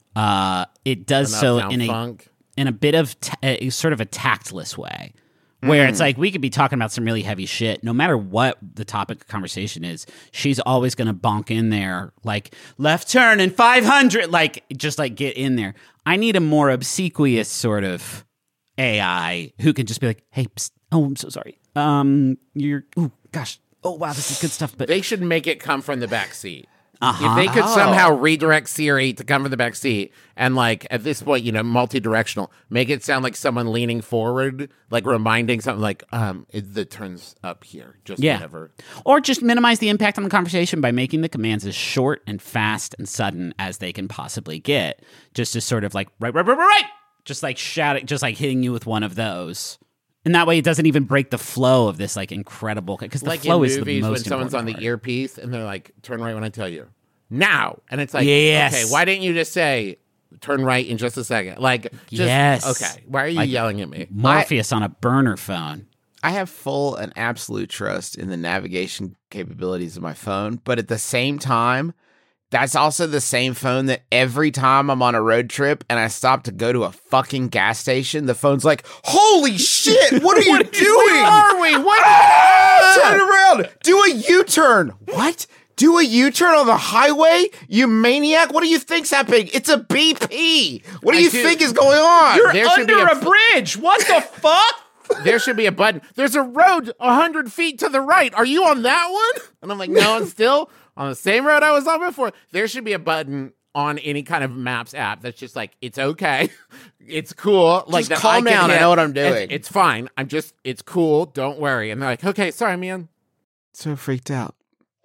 Speaker 5: uh, it does
Speaker 4: An
Speaker 5: so
Speaker 4: Uptown
Speaker 5: in a
Speaker 4: Funk.
Speaker 5: in a bit of ta- a, sort of a tactless way, where
Speaker 3: Mm.
Speaker 5: it's like we could be talking about some really heavy shit. No matter what the topic of conversation is, she's always going to bonk in there like left turn and five hundred, like just like get in there. I need a more obsequious sort of A I who can just be like, "Hey, psst, oh, I'm so sorry. Um, you're, oh gosh, oh wow, this is good stuff." But
Speaker 4: They should make it come from the back seat.
Speaker 5: Uh-huh.
Speaker 4: If they could
Speaker 3: Oh.
Speaker 4: somehow redirect Siri to come from the back seat and, like, at this point, you know, multi-directional, make it sound like someone leaning forward, like reminding something like, um, it, the turn's up here, just
Speaker 5: Yeah.
Speaker 4: whatever.
Speaker 5: or just minimize the impact on the conversation by making the commands as short and fast and sudden as they can possibly get. Just to sort of like right, right, right, right, right. Just like shouting, just like hitting you with one of those. And that way it doesn't even break the flow of this like incredible, because the
Speaker 4: Like
Speaker 5: flow
Speaker 4: in
Speaker 5: is the
Speaker 4: movies when
Speaker 5: most
Speaker 4: someone's on
Speaker 5: important
Speaker 4: the
Speaker 5: part.
Speaker 4: earpiece and they're like, turn right when I tell you. Now. And it's like,
Speaker 5: Yes.
Speaker 4: okay, why didn't you just say, turn right in just a second? Like, just,
Speaker 5: Yes.
Speaker 4: okay, why are you
Speaker 5: Like-
Speaker 4: yelling at me?
Speaker 5: Morpheus on a burner phone.
Speaker 3: I have full and absolute trust in the navigation capabilities of my phone, but at the same time, that's also the same phone that every time I'm on a road trip and I stop to go to a fucking gas station, the phone's like, "Holy shit, what are you doing?
Speaker 4: Where are we? What?
Speaker 3: Ah, turn around, do a U-turn." What? Do a U-turn on the highway? You maniac! What do you think's happening? It's a B P. What do
Speaker 4: I
Speaker 3: you
Speaker 4: do-
Speaker 3: think is going on?
Speaker 4: You're There should be
Speaker 5: under
Speaker 4: a
Speaker 5: a,
Speaker 4: f-
Speaker 5: bridge. What the fuck?
Speaker 4: There should be a button. There's a road a hundred feet to the right. Are you on that one? And I'm like, no, I'm still on the same road I was on before. There should be a button on any kind of maps app that's just like, it's okay, it's cool. Like
Speaker 3: Just
Speaker 4: that
Speaker 3: calm
Speaker 4: I can
Speaker 3: down, I
Speaker 4: hit.
Speaker 3: know what I'm
Speaker 4: It's-
Speaker 3: doing.
Speaker 4: It's, fine. I'm just, it's cool. Don't worry. And they're like, okay, sorry, man.
Speaker 3: So freaked out.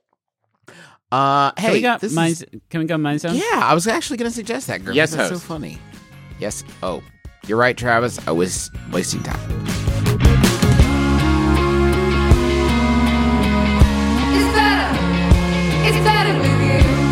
Speaker 3: Uh, hey,
Speaker 5: Can we go
Speaker 3: this
Speaker 5: my,
Speaker 3: is-
Speaker 5: Can we go my zone?
Speaker 3: yeah, I was actually going to suggest that. Griffin.
Speaker 4: Yes,
Speaker 3: That's so
Speaker 4: host.
Speaker 3: funny. Yes. Oh, you're right, Travis. I was wasting time.
Speaker 2: It's better. It's better with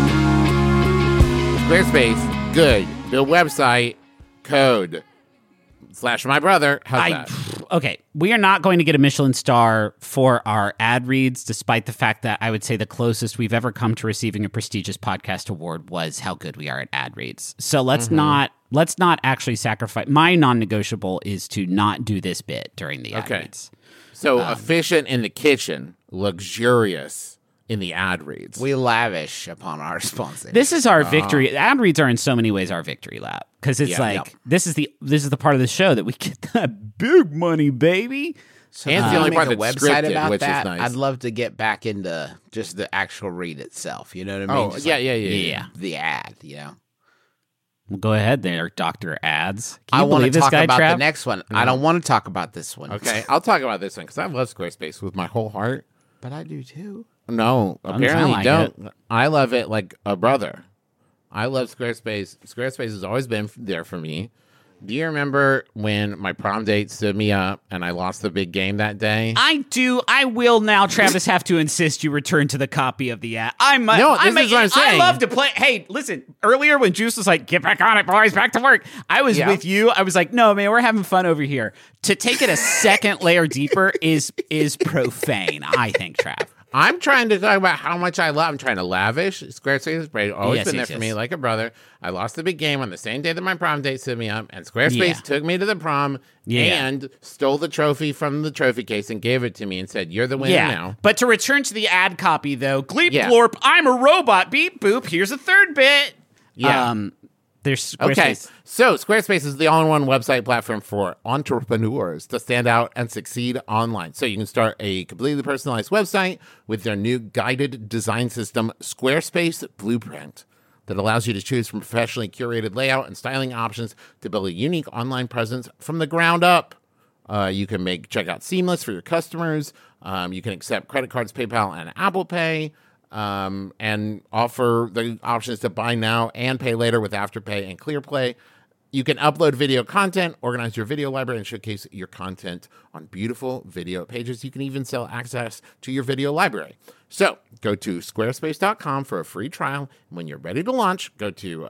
Speaker 2: you.
Speaker 4: Squarespace, good. Build website, code, slash my brother. How's
Speaker 5: I,
Speaker 4: that?
Speaker 5: okay, we are not going to get a Michelin star for our ad reads, despite the fact that I would say the closest we've ever come to receiving a prestigious podcast award was how good we are at ad reads. So let's
Speaker 4: Mm-hmm.
Speaker 5: not let's not actually sacrifice. My non-negotiable is to not do this bit during the ad
Speaker 4: Okay.
Speaker 5: reads.
Speaker 4: So
Speaker 5: Um,
Speaker 4: efficient in the kitchen, luxurious in the ad reads.
Speaker 3: We lavish upon our sponsors.
Speaker 5: This is our victory. Ad reads are in so many ways our victory lap, because it's
Speaker 4: Uh-huh. Yeah.
Speaker 5: like this is the this is the part of the show that we get that big money, baby.
Speaker 3: so
Speaker 4: and
Speaker 3: if
Speaker 4: the
Speaker 3: you
Speaker 4: only
Speaker 3: make
Speaker 4: part
Speaker 3: a
Speaker 4: that's
Speaker 3: website
Speaker 4: scripted,
Speaker 3: about
Speaker 4: which is
Speaker 3: that.
Speaker 4: nice.
Speaker 3: I'd love to get back into just the actual read itself. You know what I mean?
Speaker 4: oh,
Speaker 3: Just
Speaker 4: yeah,
Speaker 3: like
Speaker 4: yeah, yeah,
Speaker 5: Yeah,
Speaker 4: yeah.
Speaker 3: The ad. You know.
Speaker 5: Well, go ahead there, Doctor Ads. Can
Speaker 3: I
Speaker 5: you
Speaker 3: want
Speaker 5: believe
Speaker 3: to
Speaker 5: this
Speaker 3: talk
Speaker 5: guy,
Speaker 3: about
Speaker 5: Trav?
Speaker 3: the next one. I don't want to talk about this one.
Speaker 4: Okay, I'll talk about this one because I love Squarespace with my whole heart.
Speaker 3: but I do too.
Speaker 4: No,
Speaker 5: Doesn't
Speaker 4: apparently
Speaker 5: sound
Speaker 4: you
Speaker 5: like
Speaker 4: don't. I love it like a brother. I love Squarespace. Squarespace has always been there for me. Do you remember when my prom date stood me up and I lost the big game that day?
Speaker 5: I do. I will now, Travis, have to insist you return to the copy of the app. I'm.
Speaker 4: No, this
Speaker 5: I'm,
Speaker 4: is what I'm saying.
Speaker 5: I love to play. Hey, listen. Earlier when Juice was like, "Get back on it, boys, back to work," I was
Speaker 4: Yeah.
Speaker 5: with you. I was like, "No, man, we're having fun over here." To take it a second layer deeper is is profane. I think, Trav.
Speaker 4: I'm trying to talk about how much I love. I'm trying to lavish. Squarespace has always
Speaker 5: Yes,
Speaker 4: been
Speaker 5: yes,
Speaker 4: there for
Speaker 5: yes.
Speaker 4: me like a brother. I lost the big game on the same day that my prom date stood me up, and Squarespace
Speaker 5: Yeah.
Speaker 4: took me to the prom
Speaker 5: Yeah.
Speaker 4: and stole the trophy from the trophy case and gave it to me and said, "You're the winner
Speaker 5: Yeah.
Speaker 4: now."
Speaker 5: But to return to the ad copy, though, Gleep
Speaker 4: Yeah.
Speaker 5: Glorp, I'm a robot. Beep boop. Here's a third bit.
Speaker 4: Yeah.
Speaker 5: Um, there's
Speaker 4: Okay,
Speaker 5: Squarespace.
Speaker 4: so Squarespace is the all-in-one website platform for entrepreneurs to stand out and succeed online. So you can start a completely personalized website with their new guided design system, Squarespace Blueprint, that allows you to choose from professionally curated layout and styling options to build a unique online presence from the ground up. Uh, you can make checkout seamless for your customers. Um, you can accept credit cards, PayPal, and Apple Pay. Um, and offer the options to buy now and pay later with Afterpay and ClearPlay. You can upload video content, organize your video library, and showcase your content on beautiful video pages. You can even sell access to your video library. So go to squarespace dot com for a free trial. When you're ready to launch, go to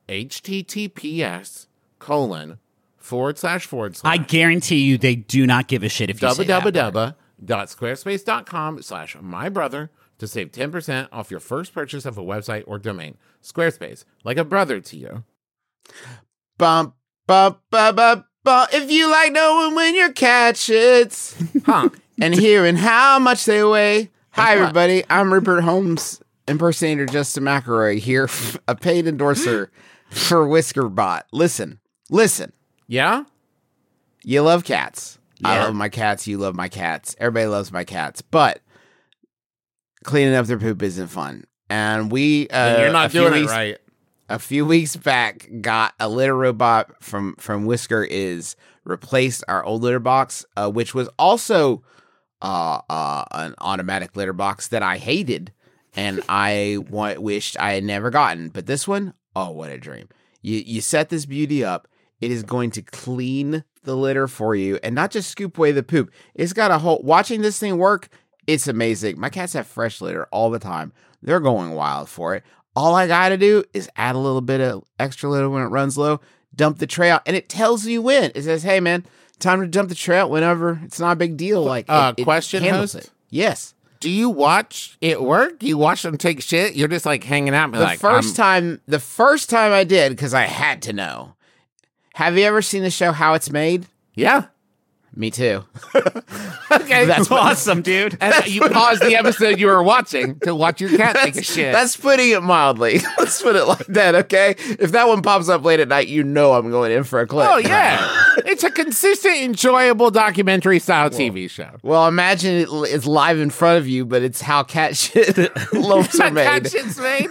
Speaker 4: https colon forward slash forward slash
Speaker 5: I guarantee you they do not give a shit if you
Speaker 4: dubba
Speaker 5: say that
Speaker 4: dubba
Speaker 5: word.
Speaker 4: dubba dot squarespace dot com slash my brother to save ten percent off your first purchase of a website or domain. Squarespace, like a brother to you.
Speaker 3: Bump, bump, bump, bump, bump. If you like knowing when your cat shits,
Speaker 4: Huh.
Speaker 3: and hearing how much they weigh. Hi,
Speaker 4: what?
Speaker 3: everybody. I'm Rupert Holmes, impersonator Justin McElroy here, a paid endorser for WhiskerBot. Listen, listen.
Speaker 4: Yeah?
Speaker 3: You love cats. I
Speaker 4: Yeah.
Speaker 3: love my cats. You love my cats. Everybody loves my cats. But cleaning up their poop isn't fun. And we, uh,
Speaker 4: And you're
Speaker 3: a
Speaker 4: not
Speaker 3: few
Speaker 4: doing it
Speaker 3: weeks-
Speaker 4: right.
Speaker 3: a few weeks back, got a litter robot from from Whisker is replaced our old litter box, uh, which was also uh, uh, an automatic litter box that I hated and I wa- wished I had never gotten. But this one, oh, what a dream! You you set this beauty up. It is going to clean the litter for you and not just scoop away the poop. It's got a whole. Watching this thing work, it's amazing. My cats have fresh litter all the time. They're going wild for it. All I got to do is add a little bit of extra litter when it runs low, dump the tray out, and it tells you when. It says, hey, man, time to dump the tray out whenever. It's not a big deal. Like,
Speaker 4: Uh,
Speaker 3: it, it
Speaker 4: question,
Speaker 3: handles
Speaker 4: host?
Speaker 3: it. Yes.
Speaker 4: Do you watch it work? Do you watch them take shit? You're just like hanging out and be
Speaker 3: The
Speaker 4: like,
Speaker 3: first
Speaker 4: I'm-
Speaker 3: time, the first time I did, because I had to know. Have you ever seen the show How It's Made?
Speaker 4: Yeah.
Speaker 3: Me too.
Speaker 4: Okay.
Speaker 3: That's what-
Speaker 5: Awesome, dude.
Speaker 4: And you paused the episode you were watching to watch your cat take a shit.
Speaker 3: That's putting it mildly. Let's put it like that, okay? If that one pops up late at night, you know I'm going in for a clip.
Speaker 4: Oh, yeah. It's a consistent, enjoyable documentary style T V show.
Speaker 3: Well, imagine it, it's live in front of you, but it's how cat shit loaves are made.
Speaker 4: Cat shit's made.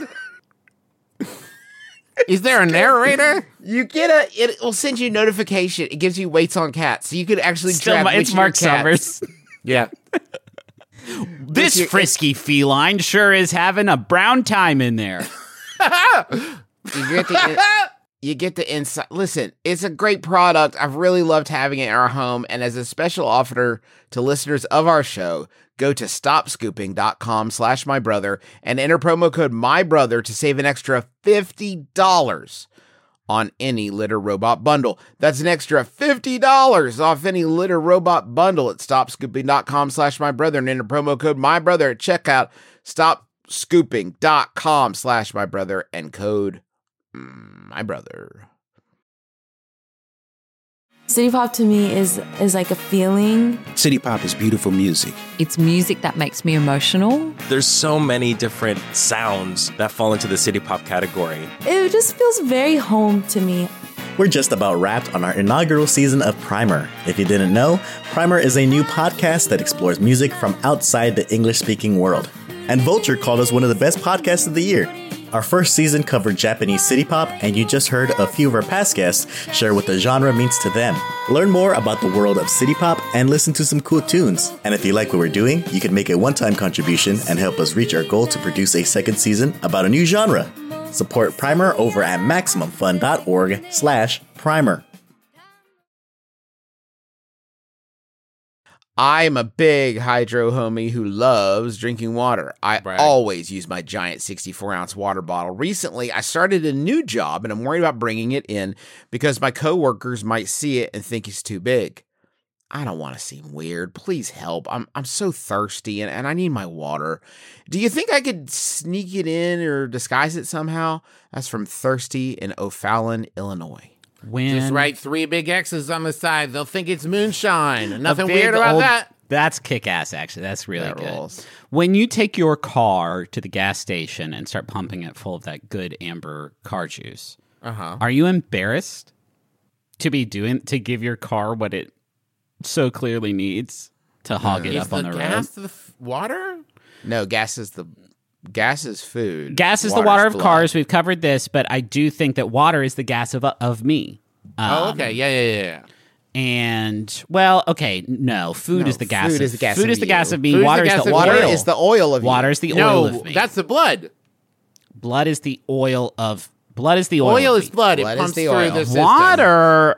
Speaker 4: Is there a narrator?
Speaker 3: You get a, it will send you a notification. It gives you weights on cats, so you could actually
Speaker 5: Still,
Speaker 3: track
Speaker 5: my-
Speaker 3: which
Speaker 5: it's
Speaker 3: of your
Speaker 5: Mark
Speaker 3: cats-
Speaker 5: Summers.
Speaker 4: Yeah.
Speaker 5: This
Speaker 3: your-
Speaker 5: frisky feline sure is having a brown time in there.
Speaker 3: You get the, you get the insight. Listen, it's a great product. I've really loved having it in our home, and as a special offer to listeners of our show, go to stopscooping.com slash my brother and enter promo code my brother to save an extra fifty dollars on any litter robot bundle. That's an extra fifty dollars off any litter robot bundle at stopscooping.com slash my brother and enter promo code my brother at checkout. Stopscooping.com slash my brother and code mm, my brother.
Speaker 6: City pop to me is is like a feeling.
Speaker 7: City pop is beautiful music.
Speaker 8: It's music that makes me emotional.
Speaker 9: There's so many different sounds that fall into the city pop category.
Speaker 6: It just feels very home to me.
Speaker 10: We're just about wrapped on our inaugural season of Primer. If you didn't know, Primer is a new podcast that explores music from outside the English-speaking world. And Vulture called us one of the best podcasts of the year. Our first season covered Japanese city pop, and you just heard a few of our past guests share what the genre means to them. Learn more about the world of city pop and listen to some cool tunes. And if you like what we're doing, you can make a one-time contribution and help us reach our goal to produce a second season about a new genre. Support Primer over at maximumfun.org slash primer.
Speaker 3: I'm a big hydro homie who loves drinking water. I
Speaker 4: Brag.
Speaker 3: always use my giant sixty-four ounce water bottle. Recently, I started a new job and I'm worried about bringing it in because my coworkers might see it and think it's too big. I don't want to seem weird. Please help. I'm I'm so thirsty and, and I need my water. Do you think I could sneak it in or disguise it somehow? That's from Thirsty in O'Fallon, Illinois.
Speaker 5: When
Speaker 4: Just write three big X's on the side. They'll think it's moonshine.
Speaker 5: a
Speaker 4: Nothing
Speaker 5: big
Speaker 4: weird about
Speaker 5: old-
Speaker 4: that.
Speaker 5: That's kick-ass, actually. That's really
Speaker 3: That
Speaker 5: good.
Speaker 3: rolls.
Speaker 5: When you take your car to the gas station and start pumping it full of that good amber car juice,
Speaker 4: Uh-huh.
Speaker 5: are you embarrassed to be doing to give your car what it so clearly needs to hog it
Speaker 4: Is
Speaker 5: up on
Speaker 4: the
Speaker 5: the
Speaker 4: gas
Speaker 5: road?
Speaker 4: to the f- water?
Speaker 3: No, gas is the gas is food.
Speaker 5: Gas is the
Speaker 3: Water's
Speaker 5: water of
Speaker 3: blood.
Speaker 5: cars. We've covered this, but I do think that water is the gas of of me.
Speaker 4: Oh,
Speaker 5: Um,
Speaker 4: okay. Yeah, yeah, yeah, yeah.
Speaker 5: And well, okay, no, food
Speaker 3: No,
Speaker 5: is the gas.
Speaker 3: food
Speaker 5: of,
Speaker 3: is the gas
Speaker 5: Food
Speaker 3: of
Speaker 5: is the gas
Speaker 3: you.
Speaker 5: of me.
Speaker 4: Food is the
Speaker 5: Water is
Speaker 4: gas
Speaker 5: the
Speaker 4: of
Speaker 3: Water
Speaker 5: oil.
Speaker 3: is the oil of you.
Speaker 5: Water is the
Speaker 4: No,
Speaker 5: oil of me.
Speaker 4: that's the blood.
Speaker 5: Blood is the oil of blood is the oil.
Speaker 4: Oil
Speaker 5: of
Speaker 4: is
Speaker 5: me.
Speaker 4: blood.
Speaker 3: Blood
Speaker 4: It
Speaker 3: is
Speaker 4: pumps
Speaker 3: the
Speaker 4: through
Speaker 3: oil.
Speaker 4: the system.
Speaker 5: Water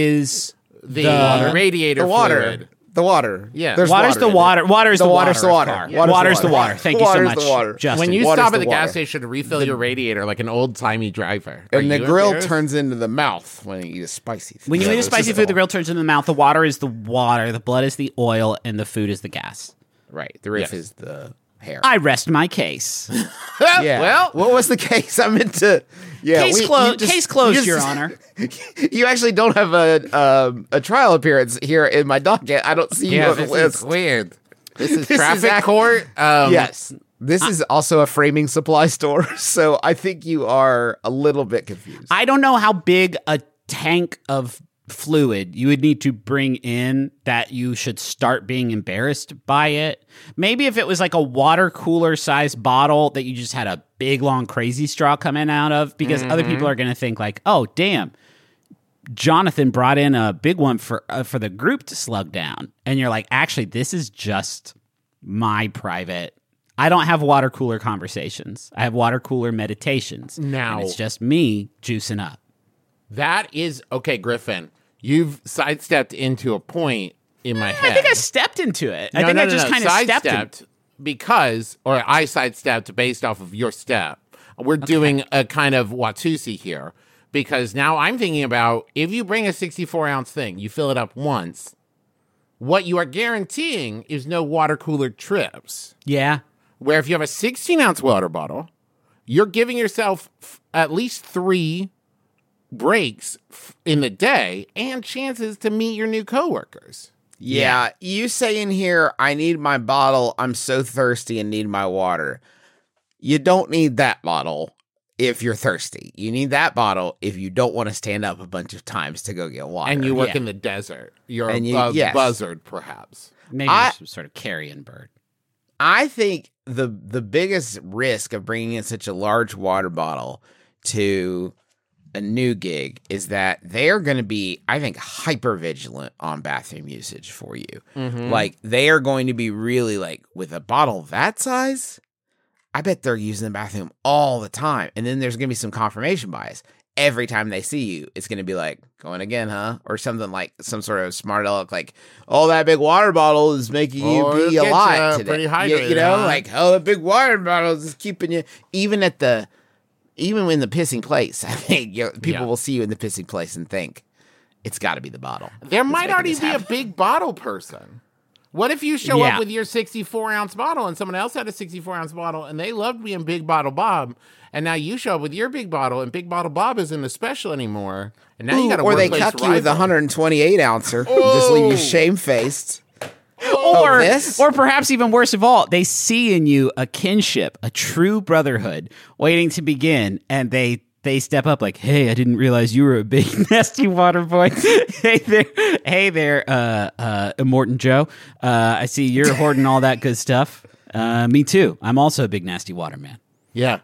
Speaker 5: is
Speaker 4: The,
Speaker 5: the-
Speaker 4: radiator
Speaker 3: the water.
Speaker 4: fluid.
Speaker 3: The water.
Speaker 4: Yeah.
Speaker 3: There's
Speaker 5: Water's
Speaker 3: water
Speaker 5: the
Speaker 3: in it.
Speaker 5: water. Water is
Speaker 3: The
Speaker 5: the,
Speaker 3: water's
Speaker 5: water.
Speaker 3: the water.
Speaker 5: of car.
Speaker 3: Water's
Speaker 5: Water's
Speaker 3: the
Speaker 5: the
Speaker 3: water.
Speaker 5: water. Thank you so
Speaker 3: Water's
Speaker 5: much,
Speaker 3: the water.
Speaker 5: Justin.
Speaker 4: When you
Speaker 3: Water's
Speaker 4: stop at
Speaker 3: the
Speaker 4: the gas
Speaker 3: water.
Speaker 4: station to refill your radiator like an old-timey driver. Are
Speaker 3: And the
Speaker 4: you
Speaker 3: grill
Speaker 4: embarrassed?
Speaker 3: turns into the mouth when you eat a spicy food.
Speaker 5: When you
Speaker 3: Yeah,
Speaker 5: eat a
Speaker 3: it's
Speaker 5: spicy
Speaker 3: just
Speaker 5: food, the
Speaker 3: all-
Speaker 5: grill turns into the mouth. The water is the water. The blood is the oil, and the food is the gas.
Speaker 3: Right. The riff
Speaker 4: Yes.
Speaker 3: is the hair.
Speaker 5: I rest my case.
Speaker 3: yeah.
Speaker 4: Well,
Speaker 3: what was the case? I meant to. Yeah.
Speaker 5: Case
Speaker 3: we-
Speaker 5: clo-
Speaker 3: you just-
Speaker 5: case closed,
Speaker 3: you just-
Speaker 5: Your Honor.
Speaker 3: You actually don't have a um, a trial appearance here in my docket. I don't see you
Speaker 4: yeah,
Speaker 3: on the
Speaker 4: this
Speaker 3: list.
Speaker 4: is weird. This is
Speaker 3: This is
Speaker 4: traffic
Speaker 3: act-
Speaker 4: court. Um,
Speaker 3: Yes. This is also a framing supply store, so I think you are a little bit confused.
Speaker 5: I don't know how big a tank of fluid you would need to bring in that you should start being embarrassed by it. Maybe if it was like a water cooler sized bottle that you just had a big long crazy straw coming out of, because other people are going to think like, oh damn, Jonathan brought in a big one for uh, for the group to slug down, and you're like, actually, this is just my private. I don't have water cooler conversations. I have water cooler meditations.
Speaker 4: Now-
Speaker 5: and it's just me juicing up.
Speaker 4: That is okay, Griffin. You've sidestepped into a point in my head.
Speaker 5: I think I stepped into it. I
Speaker 4: No,
Speaker 5: think
Speaker 4: no,
Speaker 5: I
Speaker 4: no,
Speaker 5: just
Speaker 4: no.
Speaker 5: kind of stepped in.
Speaker 4: sidestepped because, or I sidestepped based off of your step. We're doing a kind of Watusi here because now I'm thinking about if you bring a sixty-four ounce thing, you fill it up once. What you are guaranteeing is no water cooler trips.
Speaker 5: Yeah.
Speaker 4: Where if you have a sixteen ounce water bottle, you're giving yourself f- at least three breaks f- in the day and chances to meet your new coworkers.
Speaker 3: Yeah, you say in here, I need my bottle. I'm so thirsty and need my water. You don't need that bottle if you're thirsty. You need that bottle if you don't want to stand up a bunch of times to go get water.
Speaker 4: And you work
Speaker 5: Yeah.
Speaker 4: in the desert. You're
Speaker 3: And
Speaker 4: a,
Speaker 3: you-
Speaker 4: a
Speaker 3: yes.
Speaker 4: buzzard, perhaps.
Speaker 5: Maybe
Speaker 3: I-
Speaker 5: you're some sort of carrion bird.
Speaker 3: I think the the biggest risk of bringing in such a large water bottle to a new gig is that they're going to be, I think, hyper vigilant on bathroom usage for you. Like they are going to be really like, with a bottle that size, I bet they're using the bathroom all the time. And then there's going to be some confirmation bias. Every time they see you, it's going to be like, going again, huh? Or something like some sort of smart aleck, like, oh, that big water bottle is making you
Speaker 4: Oh,
Speaker 3: be
Speaker 4: it'll get
Speaker 3: alive
Speaker 4: ya
Speaker 3: today.
Speaker 4: pretty
Speaker 3: You-
Speaker 4: hydrated,
Speaker 3: you know,
Speaker 4: huh?
Speaker 3: like, oh, the big water bottle is keeping you, even at the, even in the pissing place, I think you know, people
Speaker 4: Yeah.
Speaker 3: will see you in the pissing place and think, it's got to be the bottle.
Speaker 4: There
Speaker 3: It's
Speaker 4: might
Speaker 3: making
Speaker 4: already
Speaker 3: this
Speaker 4: be a
Speaker 3: happen.
Speaker 4: big bottle person. What if you show
Speaker 5: Yeah.
Speaker 4: up with your sixty-four ounce bottle and someone else had a sixty-four ounce bottle and they loved being Big Bottle Bob, and now you show up with your big bottle and Big Bottle Bob isn't a special anymore, and now you
Speaker 3: Ooh,
Speaker 4: got a
Speaker 3: or they
Speaker 4: workplace
Speaker 3: cuck you with a
Speaker 4: rival.
Speaker 3: one hundred twenty-eight ouncer and just leave
Speaker 4: Oh.
Speaker 3: you shamefaced.
Speaker 5: Or,
Speaker 3: this?
Speaker 5: or perhaps even worse of all, they see in you a kinship, a true brotherhood waiting to begin, and they they step up like, "Hey, I didn't realize you were a big nasty water boy. hey there, hey there, uh, uh, Immortan Joe. Uh, I see you're hoarding all that good stuff. Uh, me too. I'm also a big nasty water man.
Speaker 4: Yeah.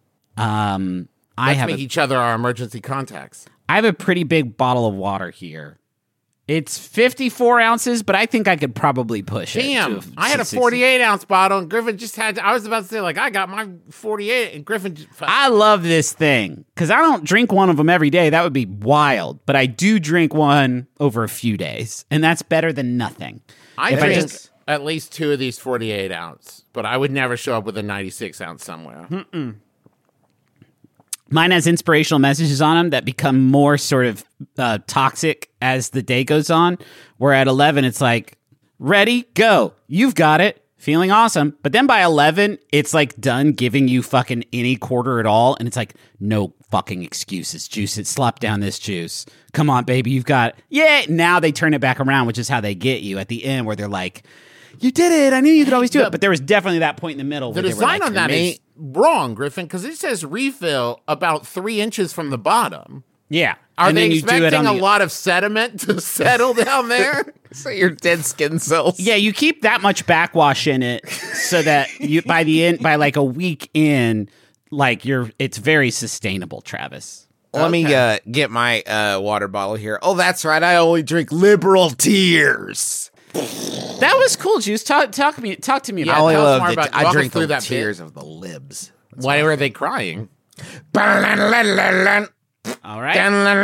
Speaker 5: Um, I
Speaker 4: Let's
Speaker 5: have
Speaker 4: make
Speaker 5: a,
Speaker 4: each other our emergency contacts.
Speaker 5: I have a pretty big bottle of water here, It's fifty-four ounces, but I think I could probably push
Speaker 4: Damn,
Speaker 5: it. Damn,
Speaker 4: I had a forty-eight ounce bottle, and Griffin just had. To, I was about to say, like, I got my forty-eight, and Griffin. Just,
Speaker 5: I love this thing because I don't drink one of them every day. That would be wild. But I do drink one over a few days, and that's better than nothing.
Speaker 4: I
Speaker 5: if
Speaker 4: drink
Speaker 5: I just,
Speaker 4: at least two of these forty-eight ounce, but I would never show up with a ninety-six ounce somewhere.
Speaker 5: Mm-mm. Mine has inspirational messages on them that become more sort of uh, toxic as the day goes on. Where at eleven, it's like, ready, go. You've got it. Feeling awesome. But then by eleven, it's like done giving you fucking any quarter at all. And it's like, no fucking excuses. Juice it. Slop down this juice. Come on, baby. You've got it. Yeah. Now they turn it back around, which is how they get you at the end where they're like, you did it. I knew you could always do it. But there was definitely that point in the middle.
Speaker 4: The
Speaker 5: where
Speaker 4: design
Speaker 5: they were like,
Speaker 4: on that
Speaker 5: me.
Speaker 4: is wrong, Griffin, because it says refill about three inches from the bottom.
Speaker 5: Yeah.
Speaker 4: Are
Speaker 5: and
Speaker 4: they
Speaker 5: then you
Speaker 4: expecting
Speaker 5: do it on
Speaker 4: a
Speaker 5: the-
Speaker 4: lot of sediment to settle down there?
Speaker 3: So your dead skin cells.
Speaker 5: Yeah, you keep that much backwash in it so that you by the end by like a week in, like you're it's very sustainable, Travis.
Speaker 3: Let me uh, get my uh, water bottle here. Oh, that's right. I only drink liberal tears.
Speaker 5: That was cool, Juice. Talk talk to me talk to me
Speaker 4: Yeah,
Speaker 3: I
Speaker 5: about
Speaker 3: only
Speaker 4: tell us
Speaker 3: love
Speaker 4: more
Speaker 3: the
Speaker 4: about-
Speaker 3: I
Speaker 4: walk us
Speaker 3: drink
Speaker 4: through
Speaker 3: the
Speaker 4: that
Speaker 3: tears
Speaker 4: bit.
Speaker 3: of the libs.
Speaker 4: Why were they crying?
Speaker 5: that. All right.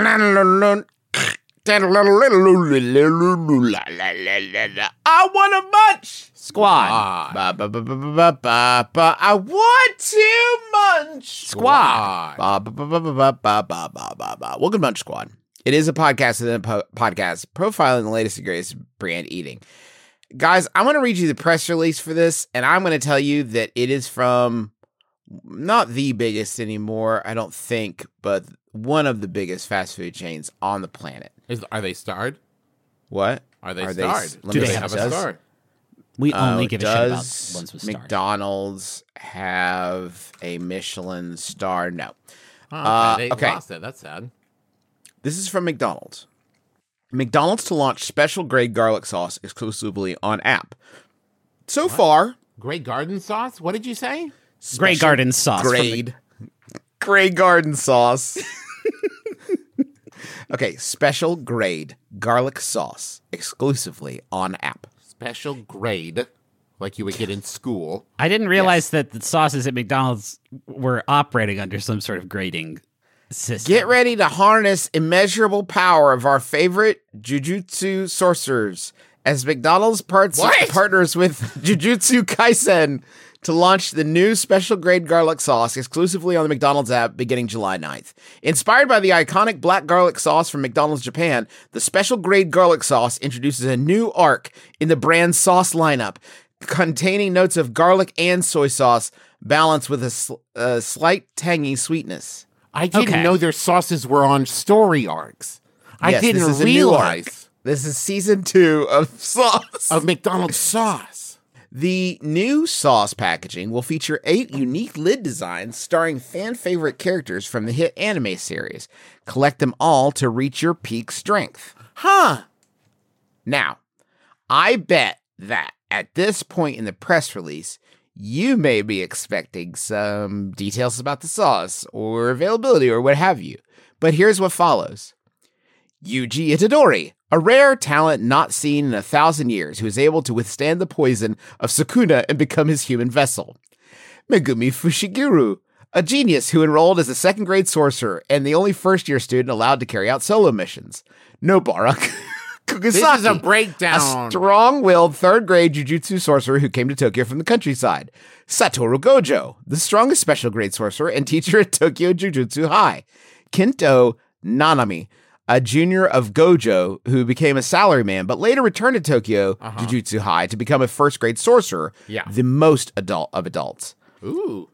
Speaker 3: I want a munch.
Speaker 5: Squad.
Speaker 3: Ba, ba, ba, ba, ba, ba, ba. I want to munch.
Speaker 5: Squad.
Speaker 3: Ba, ba, ba, ba, ba, ba, ba, ba, ba, ba. Welcome to Munch Squad. It is a podcast within a po- podcast profiling the latest and greatest brand eating. Guys, I'm going to read you the press release for this, and I'm going to tell you that it is from not the biggest anymore, I don't think, but one of the biggest fast food chains on the planet.
Speaker 4: Is, are they starred?
Speaker 3: What?
Speaker 4: Are they
Speaker 3: Are they-
Speaker 4: starred?
Speaker 3: let
Speaker 5: Do
Speaker 3: me
Speaker 5: they
Speaker 3: see.
Speaker 5: have
Speaker 4: a
Speaker 3: Does-
Speaker 4: star?
Speaker 5: We only
Speaker 3: Uh,
Speaker 5: give a shit about
Speaker 3: does
Speaker 5: ones with stars.
Speaker 3: McDonald's have a Michelin star? No.
Speaker 4: Oh, okay.
Speaker 3: Uh,
Speaker 4: they
Speaker 3: okay.
Speaker 4: lost it. That's sad.
Speaker 3: This is from McDonald's. McDonald's to launch special grade garlic sauce exclusively on app. So far,
Speaker 4: Grey Garden sauce? What did you say?
Speaker 5: Grey
Speaker 3: special
Speaker 5: Garden sauce. from
Speaker 3: grade Grey Garden sauce. Okay, special grade garlic sauce exclusively on app.
Speaker 4: Special grade, like you would get in school.
Speaker 5: I didn't realize that the sauces at McDonald's were operating under some sort of grading system.
Speaker 3: Get ready to harness immeasurable power of our favorite Jujutsu sorcerers as McDonald's parts
Speaker 4: What?
Speaker 3: partners with Jujutsu Kaisen to launch the new special grade garlic sauce exclusively on the McDonald's app beginning July ninth. Inspired by the iconic black garlic sauce from McDonald's Japan, the special grade garlic sauce introduces a new arc in the brand's sauce lineup, containing notes of garlic and soy sauce balanced with a, sl- a slight tangy sweetness.
Speaker 4: I didn't
Speaker 5: Okay.
Speaker 4: know their sauces were on story arcs. I
Speaker 3: Yes,
Speaker 4: didn't
Speaker 3: this is a new arc.
Speaker 4: realize
Speaker 3: This is season two of sauce.
Speaker 4: of McDonald's sauce.
Speaker 3: The new sauce packaging will feature eight unique lid designs starring fan favorite characters from the hit anime series. Collect them all to reach your peak strength.
Speaker 4: Huh.
Speaker 3: Now, I bet that at this point in the press release, you may be expecting some details about the sauce or availability or what have you. But here's what follows. Yuji Itadori, a rare talent not seen in a thousand years who is able to withstand the poison of Sukuna and become his human vessel. Megumi Fushiguro, a genius who enrolled as a second grade sorcerer and the only first year student allowed to carry out solo missions. Nobara Kugisaki,
Speaker 4: This is a breakdown.
Speaker 3: a strong-willed third grade jujutsu sorcerer who came to Tokyo from the countryside. Satoru Gojo, the strongest special grade sorcerer and teacher at Tokyo Jujutsu High. Kento Nanami, a junior of Gojo who became a salaryman but later returned to Tokyo
Speaker 4: Uh-huh.
Speaker 3: Jujutsu High to become a first grade sorcerer,
Speaker 4: Yeah.
Speaker 3: the most adult of adults.
Speaker 4: Ooh.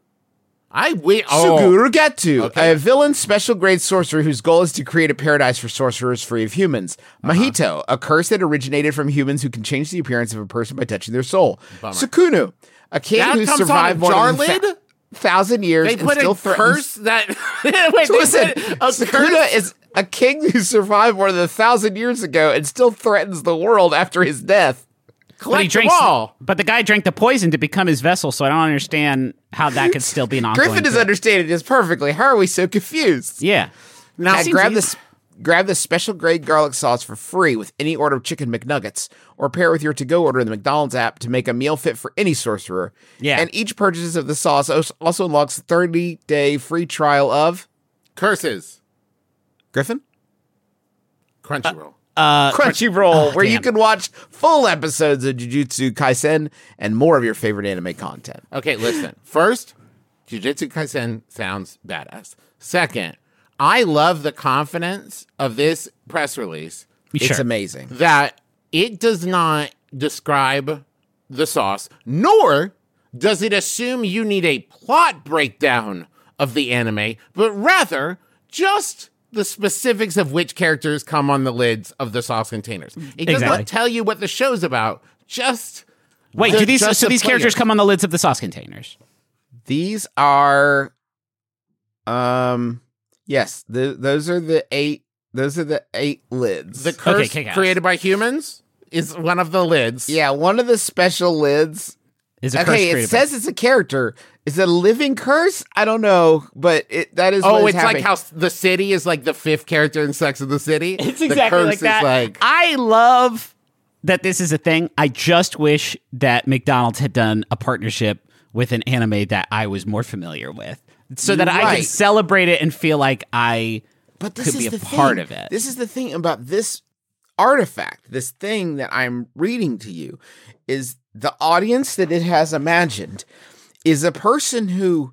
Speaker 4: I wi- oh.
Speaker 3: Suguru Getsu,
Speaker 4: Okay.
Speaker 3: a villain special grade sorcerer whose goal is to create a paradise for sorcerers free of humans.
Speaker 4: Uh-huh.
Speaker 3: Mahito, a curse that originated from humans who can change the appearance of a person by touching their soul.
Speaker 4: Bummer.
Speaker 3: Sukunu, a king
Speaker 4: That
Speaker 3: who
Speaker 4: comes
Speaker 3: survived
Speaker 4: on a
Speaker 3: more
Speaker 4: jar
Speaker 3: than a
Speaker 4: lid?
Speaker 3: thou- thousand years
Speaker 4: They
Speaker 3: and
Speaker 4: put
Speaker 3: still
Speaker 4: a
Speaker 3: threatens.
Speaker 4: curse that. Wait, they
Speaker 3: Listen,
Speaker 4: put a
Speaker 3: Sukuna
Speaker 4: curse.
Speaker 3: is a king who survived more than a thousand years ago and still threatens the world after his death.
Speaker 5: But he
Speaker 4: Collect them
Speaker 5: drinks,
Speaker 4: all.
Speaker 5: but the guy drank the poison to become his vessel, so I don't understand how that could still be an ongoing
Speaker 3: Griffin is
Speaker 5: thing.
Speaker 3: understanding this perfectly. How are we so confused?
Speaker 5: Yeah.
Speaker 4: Now,
Speaker 3: I
Speaker 4: seems
Speaker 3: grab
Speaker 4: easy.
Speaker 3: this. Grab the special grade garlic sauce for free with any order of chicken McNuggets, or pair it with your to-go order in the McDonald's app to make a meal fit for any sorcerer.
Speaker 5: Yeah.
Speaker 3: And each purchase of the sauce also unlocks a thirty-day free trial of...
Speaker 4: Curses.
Speaker 3: Griffin?
Speaker 4: Crunchyroll.
Speaker 5: Uh,
Speaker 3: Crunchyroll,
Speaker 5: oh,
Speaker 3: where you
Speaker 5: damn.
Speaker 3: can watch full episodes of Jujutsu Kaisen and more of your favorite anime content.
Speaker 4: Okay, listen. First, Jujutsu Kaisen sounds badass. Second, I love the confidence of this press release.
Speaker 3: It's
Speaker 5: Sure.
Speaker 3: amazing.
Speaker 4: That it does not describe the sauce, nor does it assume you need a plot breakdown of the anime, but rather just the specifics of which characters come on the lids of the sauce containers. It does
Speaker 5: Exactly.
Speaker 4: not tell you what the show's about, just...
Speaker 5: Wait,
Speaker 4: the-
Speaker 5: do these
Speaker 4: just
Speaker 5: so
Speaker 4: the
Speaker 5: these characters
Speaker 4: players.
Speaker 5: come on the lids of the sauce containers?
Speaker 3: These are, um, yes, the, those are the eight. Those are the eight lids.
Speaker 4: The curse
Speaker 5: kick ass.
Speaker 4: created by humans is one of the lids.
Speaker 3: yeah, one of the special lids.
Speaker 5: Is a curse
Speaker 3: Okay, it
Speaker 5: created by-
Speaker 3: says it's a character. Is it a living curse? I don't know, but it that is.
Speaker 4: Oh,
Speaker 3: what is
Speaker 4: it's
Speaker 3: happening.
Speaker 4: like how s- the city is like the fifth character in Sex of the City.
Speaker 5: It's
Speaker 4: The
Speaker 5: exactly
Speaker 4: curse
Speaker 5: like
Speaker 4: is
Speaker 5: that.
Speaker 4: like-
Speaker 5: I love that this is a thing. I just wish that McDonald's had done a partnership with an anime that I was more familiar with, so that I
Speaker 3: Right.
Speaker 5: could celebrate it and feel like I
Speaker 3: But this
Speaker 5: could
Speaker 3: is
Speaker 5: be a
Speaker 3: the
Speaker 5: part
Speaker 3: thing.
Speaker 5: of it.
Speaker 3: This is the thing about this artifact, this thing that I'm reading to you, is the audience that it has imagined is a person who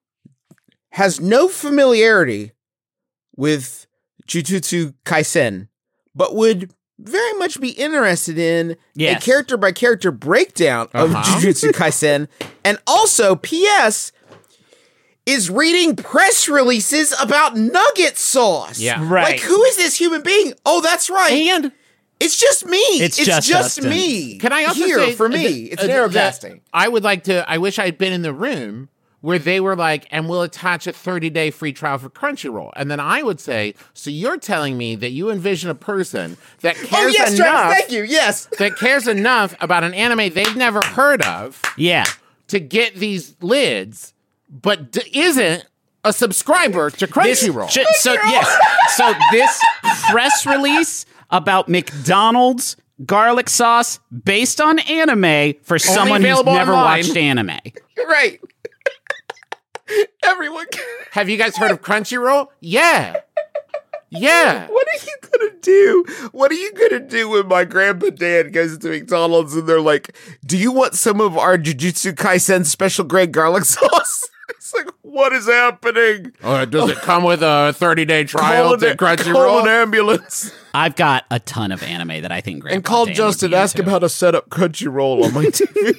Speaker 3: has no familiarity with Jujutsu Kaisen, but would very much be interested in
Speaker 5: Yes.
Speaker 3: a character by character breakdown of
Speaker 4: Uh-huh.
Speaker 3: Jujutsu Kaisen, and also P S is reading press releases about nugget sauce.
Speaker 4: Yeah.
Speaker 5: Right.
Speaker 3: Like, who is this human being? Oh, that's right.
Speaker 4: And
Speaker 3: It's just me.
Speaker 5: It's just Dustin.
Speaker 3: me.
Speaker 4: can I also
Speaker 3: Here
Speaker 4: say
Speaker 3: for me?
Speaker 4: th-
Speaker 3: It's
Speaker 4: uh,
Speaker 3: narrowcasting.
Speaker 4: that I would like to. I wish I had been in the room where they were like, and we'll attach a thirty day free trial for Crunchyroll, and then I would say, so you're telling me that you envision a person that
Speaker 3: Oh
Speaker 4: cares
Speaker 3: yes,
Speaker 4: enough,
Speaker 3: Travis, thank you. Yes.
Speaker 4: that cares enough about an anime they've never heard of
Speaker 5: yeah.
Speaker 4: to get these lids, but d- isn't a subscriber to Crunchyroll.
Speaker 5: Sh- so yes, so this press release about McDonald's garlic sauce based on anime for someone who's
Speaker 4: available
Speaker 5: never
Speaker 4: online.
Speaker 5: watched anime.
Speaker 3: You're right. Everyone.
Speaker 4: Have you guys heard of Crunchyroll? Yeah. Yeah.
Speaker 3: What are you gonna do? What are you gonna do when my grandpa dad goes to McDonald's and they're like, "Do you want some of our Jujutsu Kaisen special grade garlic sauce?" It's like, what is happening?
Speaker 4: Or does it come with a thirty day trial
Speaker 3: Call
Speaker 4: to
Speaker 3: an, call an
Speaker 4: Crunchyroll?
Speaker 3: ambulance
Speaker 5: I've got a ton of anime that I think Grandpa
Speaker 3: and call
Speaker 5: Dan would
Speaker 3: Justin.
Speaker 5: be
Speaker 3: Ask him
Speaker 5: into.
Speaker 3: how to set up Crunchyroll on my T V.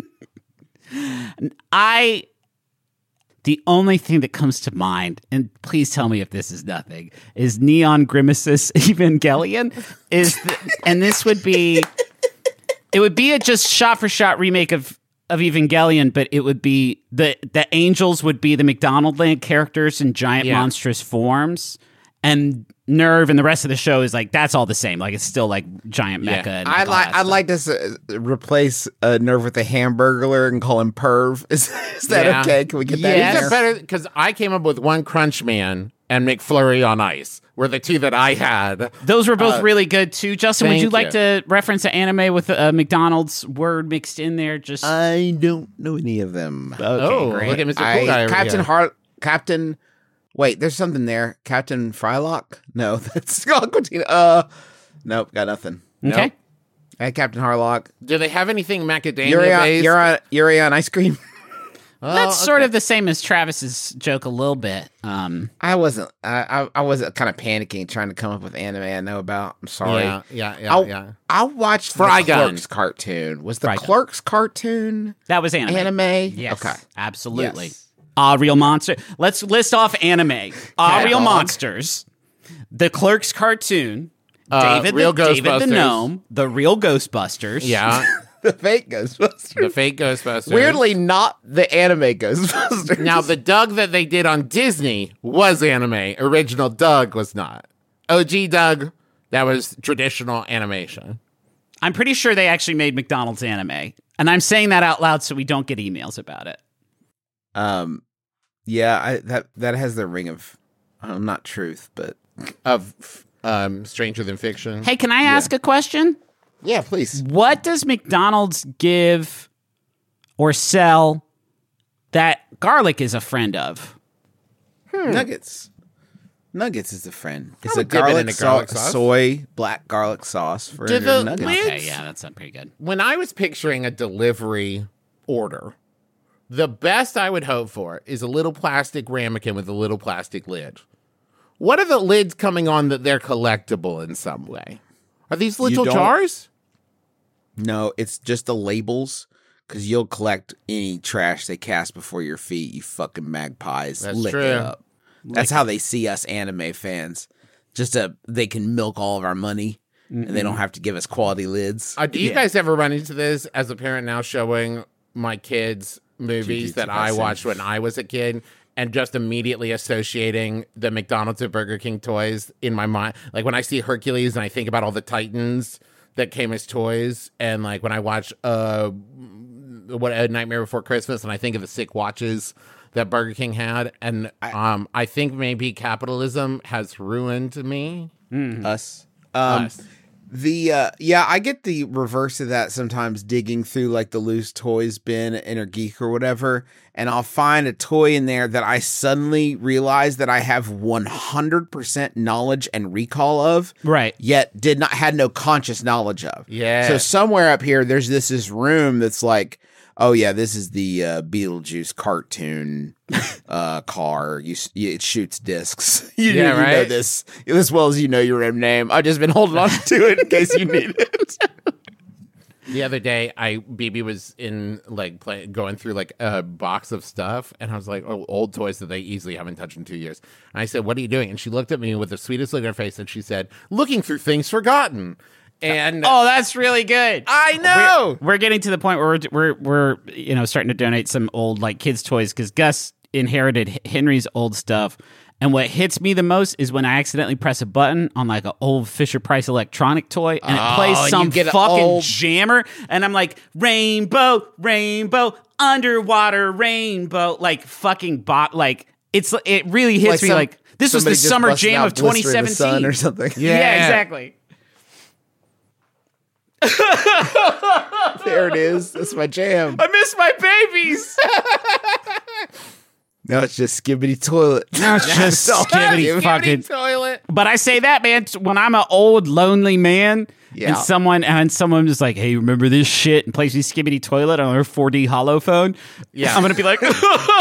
Speaker 5: I the only thing that comes to mind, and please tell me if this is nothing, is Neon Grimace's Evangelion. Is the, and this would be it would be a just shot for shot remake of of Evangelion, but it would be the the angels would be the McDonald Land characters in giant
Speaker 4: Yeah.
Speaker 5: monstrous forms, and Nerve and the rest of the show is like that's all the same. Like it's still like giant
Speaker 4: Yeah.
Speaker 5: mecha. And
Speaker 3: I'd
Speaker 5: all
Speaker 3: like
Speaker 5: that
Speaker 3: I'd
Speaker 5: stuff.
Speaker 3: like to s- replace uh, Nerve with a Hamburglar and call him Perv. Is, is that
Speaker 4: Yeah.
Speaker 3: okay? Can we get that
Speaker 5: Yes.
Speaker 3: in
Speaker 4: These
Speaker 3: there?
Speaker 4: are better because I came up with one Crunch Man and McFlurry on Ice were the two that I had.
Speaker 5: Those were both really good too. Justin, would
Speaker 4: thank
Speaker 5: you like
Speaker 4: you.
Speaker 5: to reference an anime with a McDonald's word mixed in there? Just
Speaker 3: I don't know any of them.
Speaker 5: okay,
Speaker 4: oh,
Speaker 5: great.
Speaker 4: look at Mister
Speaker 3: I-
Speaker 4: Cool Guy over
Speaker 3: Captain
Speaker 4: here.
Speaker 3: Hart, Captain. Wait, there's something there. Captain Frylock? No, that's Aquatina. Uh, nope, got nothing.
Speaker 5: Okay.
Speaker 3: Nope. Hey, Captain Harlock.
Speaker 4: Do they have anything macadamia
Speaker 3: Yuri on,
Speaker 4: based?
Speaker 3: Yuri on, Yuri on ice cream.
Speaker 4: Oh,
Speaker 5: That's sort
Speaker 4: okay.
Speaker 5: of the same as Travis's joke a little bit. Um,
Speaker 3: I wasn't. I I, I wasn't kind of panicking, trying to come up with anime I know about. I'm sorry.
Speaker 4: Yeah, yeah, yeah,
Speaker 3: I'll,
Speaker 4: yeah.
Speaker 3: I watched the
Speaker 4: Frygun.
Speaker 3: Clerks cartoon. Was the
Speaker 5: Frygun.
Speaker 3: Clerks cartoon
Speaker 5: that was anime.
Speaker 3: anime?
Speaker 5: Yes.
Speaker 3: Okay.
Speaker 5: Absolutely.
Speaker 3: Yes.
Speaker 5: Ah, Real Monster. Let's list off anime. Ah,
Speaker 3: Cat
Speaker 5: Real
Speaker 3: Dog.
Speaker 5: Monsters. The Clerks cartoon.
Speaker 4: Uh,
Speaker 5: David,
Speaker 4: Real
Speaker 5: the, David the
Speaker 4: Ghostbusters.
Speaker 5: Gnome. The Real Ghostbusters.
Speaker 4: Yeah,
Speaker 3: The fake Ghostbusters.
Speaker 4: the fake Ghostbusters.
Speaker 3: Weirdly, not the anime Ghostbusters.
Speaker 4: Now, the Doug that they did on Disney was anime. Original Doug was not. O G Doug, that was traditional animation.
Speaker 5: I'm pretty sure they actually made McDonald's anime. And I'm saying that out loud so we don't get emails about it.
Speaker 3: Um, yeah, I, that that has the ring of, um, not truth, but
Speaker 4: Of um, Stranger Than Fiction.
Speaker 5: Hey, can I ask a question?
Speaker 3: Yeah, please.
Speaker 5: What does McDonald's give or sell that garlic is a friend of?
Speaker 3: Hmm. Nuggets. Nuggets is a friend. It's
Speaker 4: would
Speaker 3: a
Speaker 4: dip it
Speaker 3: garlic,
Speaker 4: in a
Speaker 3: so-
Speaker 4: garlic sauce.
Speaker 3: soy black garlic sauce for
Speaker 4: Do the
Speaker 3: nuggets.
Speaker 4: lids-
Speaker 5: Okay, yeah, that's uh, pretty good.
Speaker 4: When I was picturing a delivery order, the best I would hope for is a little plastic ramekin with a little plastic lid. What are the lids coming on that they're collectible in some way? Are these little
Speaker 3: don't-
Speaker 4: jars?
Speaker 3: No, it's just the labels. Because you'll collect any trash they cast before your feet, you fucking magpies.
Speaker 4: That's
Speaker 3: Lick
Speaker 4: true.
Speaker 3: it up. That's how they see us anime fans. Just a, they can milk all of our money, mm-hmm. and they don't have to give us quality lids.
Speaker 4: Uh, do you yeah. guys ever run into this as a parent now showing my kids movies
Speaker 3: Jujutsu
Speaker 4: that I
Speaker 3: Kaisen.
Speaker 4: watched when I was a kid and just immediately associating the McDonald's and Burger King toys in my mind? Like when I see Hercules and I think about all the Titans that came as toys, and like when I watch uh, what A Nightmare Before Christmas and I think of the sick watches that Burger King had, and um, I think maybe capitalism has ruined me.
Speaker 3: Mm. Us. Um,
Speaker 4: Us.
Speaker 3: The uh, yeah, I get the reverse of that sometimes, digging through like the loose toys bin at Inner Geek or whatever, and I'll find a toy in there that I suddenly realize that I have one hundred percent knowledge and recall of,
Speaker 5: right?
Speaker 3: Yet did not had no conscious knowledge of.
Speaker 4: Yeah.
Speaker 3: So somewhere up here, there's this this room that's like, oh yeah, this is the uh, Beetlejuice cartoon uh, car. You, you it shoots discs. you,
Speaker 4: yeah,
Speaker 3: you
Speaker 4: right?
Speaker 3: know this as well as you know your own name. I've just been holding on to it in case you need it.
Speaker 4: The other day, I B B was in like play, going through like a box of stuff, and I was like, "Oh, old toys that they easily haven't touched in two years." And I said, "What are you doing?" And she looked at me with the sweetest look on her face, and she said, "Looking through things forgotten." And
Speaker 5: oh, that's really good.
Speaker 4: I know.
Speaker 5: We're, we're getting to the point where we're, we're we're you know starting to donate some old like kids' toys because Gus inherited Henry's old stuff. And what hits me the most is when I accidentally press a button on like an old Fisher Price electronic toy and it
Speaker 3: Oh,
Speaker 5: plays some
Speaker 3: you get an
Speaker 5: fucking
Speaker 3: old-
Speaker 5: jammer. And I'm like, rainbow, rainbow, underwater rainbow. Like fucking bot. Like it's it really hits
Speaker 3: Like
Speaker 5: me
Speaker 3: some-
Speaker 5: like this was the
Speaker 3: somebody just
Speaker 5: summer
Speaker 3: busted
Speaker 5: jam
Speaker 3: out
Speaker 5: of twenty
Speaker 3: Blister in the
Speaker 5: seventeen
Speaker 3: Sun or something.
Speaker 5: Yeah,
Speaker 4: Yeah.
Speaker 5: exactly.
Speaker 3: There it is. That's my jam.
Speaker 5: I miss my babies.
Speaker 3: No, it's just Skibbity Toilet.
Speaker 5: No, it's just skibbity fucking
Speaker 4: toilet.
Speaker 5: But I say that, man, t- when I'm an old lonely man,
Speaker 3: Yeah.
Speaker 5: and someone and someone is like, "Hey, remember this shit?" and plays me Skibbity Toilet on their four D hollow phone.
Speaker 4: Yeah.
Speaker 5: I'm gonna be like,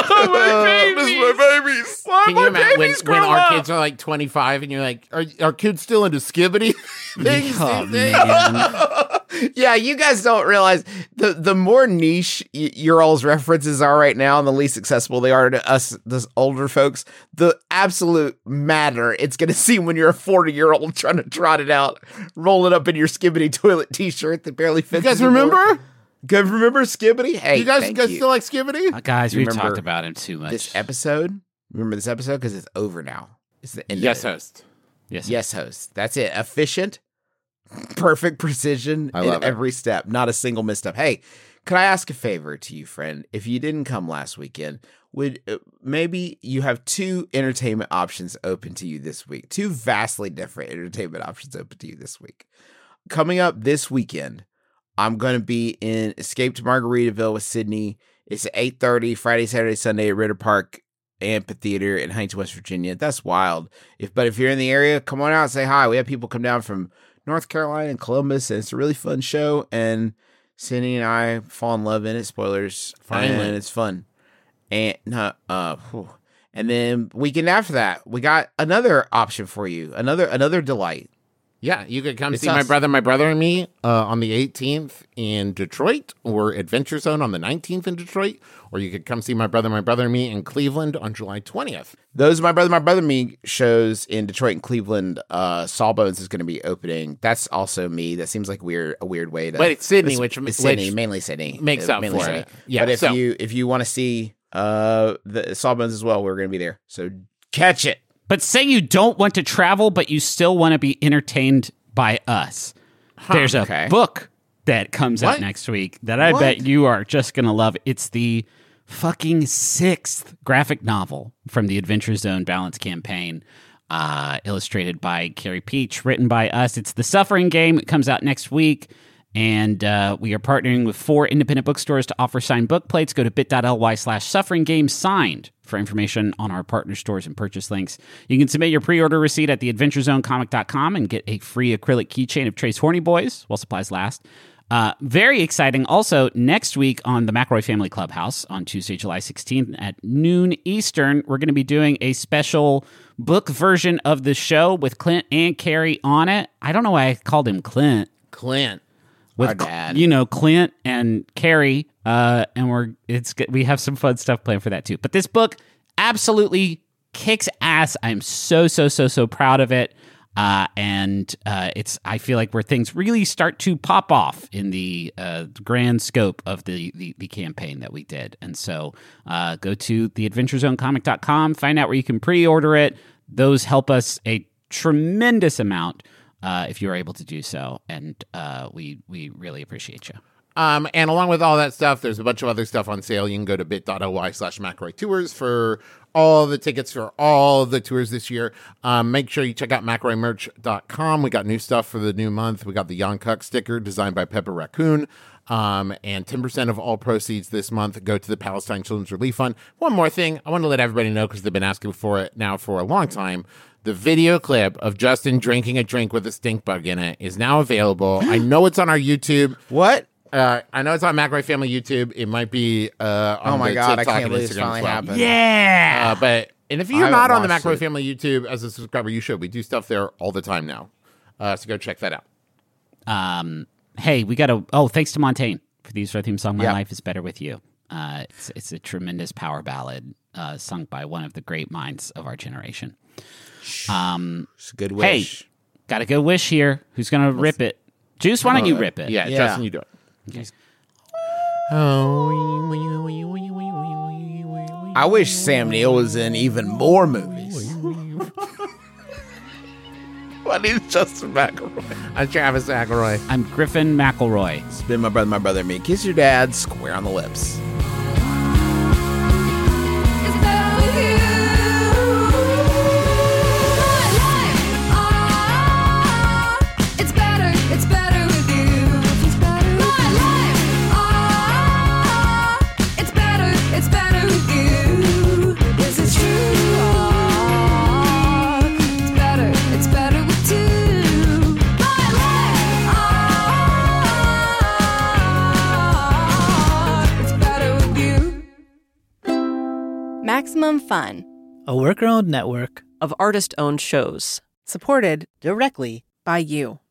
Speaker 5: "My babies,
Speaker 3: my babies.
Speaker 5: Why
Speaker 4: Can
Speaker 5: my
Speaker 4: you imagine when,
Speaker 5: babies
Speaker 4: when
Speaker 5: grow
Speaker 4: our
Speaker 5: up?"
Speaker 4: kids are like twenty-five and you're like, are, are kids still into Skibbity things?
Speaker 5: Oh,
Speaker 4: these days?
Speaker 5: man.
Speaker 3: Yeah, you guys don't realize the the more niche y- your all's references are right now, and the least accessible they are to us, this older folks, the absolute matter it's going to seem when you're a forty year old trying to trot it out, roll it up in your Skibbity Toilet T-shirt that barely fits.
Speaker 4: You guys
Speaker 3: anymore.
Speaker 4: remember?
Speaker 3: Guys remember Skibbity? Hey,
Speaker 4: You guys,
Speaker 3: thank
Speaker 4: guys
Speaker 3: you.
Speaker 4: still like Skibbity?
Speaker 5: Uh, guys,
Speaker 3: You
Speaker 5: we've
Speaker 3: remember
Speaker 5: talked about him too much.
Speaker 3: this episode? Remember this episode because it's over now. It's the end.
Speaker 4: Yes,
Speaker 3: of it.
Speaker 4: host.
Speaker 5: yes,
Speaker 3: Yes, host. That's it. Efficient, perfect precision
Speaker 4: I
Speaker 3: in
Speaker 4: love it.
Speaker 3: every step. Not a single misstep. Hey, could I ask a favor to you, friend? If you didn't come last weekend, would uh, maybe you have two entertainment options open to you this week? Two vastly different entertainment options open to you this week. Coming up this weekend, I'm going to be in Escape to Margaritaville with Sydney. It's at eight thirty Friday, Saturday, Sunday at Ritter Park Amphitheater in Huntington, West Virginia. That's wild. If but if you're in the area, come on out and say hi. We have people come down from North Carolina and Columbus, and it's a really fun show. And Sydney and I fall in love in it. Spoilers,
Speaker 4: Finally.
Speaker 3: and it's fun. And uh, uh whew. And then weekend after that, we got another option for you. Another another delight.
Speaker 4: Yeah, you could come
Speaker 3: It's
Speaker 4: see my
Speaker 3: us.
Speaker 4: brother, my brother, and me uh, on the eighteenth in Detroit, or Adventure Zone on the nineteenth in Detroit, or you could come see my brother, my brother, and me in Cleveland on July twentieth.
Speaker 3: Those My Brother, My Brother Me shows in Detroit and Cleveland. Uh, Sawbones is going to be opening. That's also me. That seems like weird, a weird way to.
Speaker 4: But it's Sydney,
Speaker 3: it's,
Speaker 4: which-
Speaker 3: it's Sydney,
Speaker 4: which
Speaker 3: mainly Sydney,
Speaker 4: makes
Speaker 3: Uh,
Speaker 4: up
Speaker 3: mainly
Speaker 4: for
Speaker 3: Sydney.
Speaker 4: it. Yeah,
Speaker 3: but if
Speaker 4: so-
Speaker 3: you if you want to see uh the Sawbones as well, we're going to be there. So catch it.
Speaker 5: But say you don't want to travel, but you still want to be entertained by us. There's a
Speaker 3: okay.
Speaker 5: book that comes out
Speaker 4: What?
Speaker 5: next week that I
Speaker 4: What?
Speaker 5: bet you are just going to love. It's the fucking sixth graphic novel from the Adventure Zone Balance campaign. uh, illustrated by Carrie Peach, written by us. It's The Suffering Game. It comes out next week. And uh, we are partnering with four independent bookstores to offer signed book plates. Go to bit.ly slash suffering game signed for information on our partner stores and purchase links. You can submit your pre-order receipt at the adventure zone comic dot com and get a free acrylic keychain of Trace Horny Boys while supplies last. Uh, very exciting. Also, next week on the McElroy Family Clubhouse on Tuesday, July sixteenth at noon Eastern, we're going to be doing a special book version of the show with Clint and Carrie on it. I don't know why I called him Clint.
Speaker 4: Clint.
Speaker 3: Our
Speaker 5: With,
Speaker 3: dad.
Speaker 5: you know, Clint and Carrie, uh, and we're it's good. We have some fun stuff planned for that too. But this book absolutely kicks ass. I'm so so so so proud of it, uh, and uh, it's I feel like where things really start to pop off in the uh, grand scope of the, the the campaign that we did. And so, uh, go to the adventure zone comic dot com, find out where you can pre-order it. Those help us a tremendous amount. Uh, if you are able to do so, and uh, we we really appreciate you.
Speaker 4: Um, and along with all that stuff, there's a bunch of other stuff on sale. You can go to bit.ly slash McElroy Tours for all the tickets for all of the tours this year. Um, make sure you check out McElroy Merch dot com. We got new stuff for the new month. We got the Young Cuck sticker designed by Pepper Raccoon. Um, and ten percent of all proceeds this month go to the Palestine Children's Relief Fund. One more thing, I want to let everybody know, because they've been asking for it now for a long time. The video clip of Justin drinking a drink with a stink bug in it is now available. I know it's on our YouTube.
Speaker 3: What?
Speaker 4: Uh, I know it's on McElroy Family YouTube. It might be uh, on
Speaker 3: Oh my
Speaker 4: the
Speaker 3: God, I
Speaker 4: TikTok
Speaker 3: can't
Speaker 4: and
Speaker 3: believe this
Speaker 4: Instagram
Speaker 3: finally
Speaker 4: as well.
Speaker 3: happened.
Speaker 5: Yeah.
Speaker 4: Uh, but and if
Speaker 3: I
Speaker 4: you're
Speaker 3: haven't
Speaker 4: not on the
Speaker 3: watched
Speaker 4: McElroy
Speaker 3: it.
Speaker 4: Family YouTube as a subscriber, you should. We do stuff there all the time now. Uh, so go check that out.
Speaker 5: Um, hey, we got to. Oh, thanks to Montaigne for the use of our theme song. My
Speaker 3: Yep.
Speaker 5: Life is Better with You. Uh, it's it's a tremendous power ballad uh, sung by one of the great minds of our generation. Um,
Speaker 3: It's a good wish.
Speaker 5: Hey, got a good wish here. Who's gonna rip it? Juice, why don't you rip it?
Speaker 4: Yeah,
Speaker 3: Yeah.
Speaker 4: Justin, you do it.
Speaker 5: Okay.
Speaker 3: I wish Sam Neill was in even more movies. What is Justin McElroy?
Speaker 4: I'm Travis McElroy.
Speaker 5: I'm Griffin McElroy.
Speaker 3: It's been my brother, my brother, and me. Kiss your dad square on the lips.
Speaker 2: It's better with you. My life, ah, it's better, it's better with you. It's better with My life, ah, it's better, it's better with you. This is true. Ah, it's better, it's better with two. My life, ah, it's better with you.
Speaker 11: Maximum Fun.
Speaker 12: A worker-owned network
Speaker 13: of artist-owned shows.
Speaker 12: supported directly by you.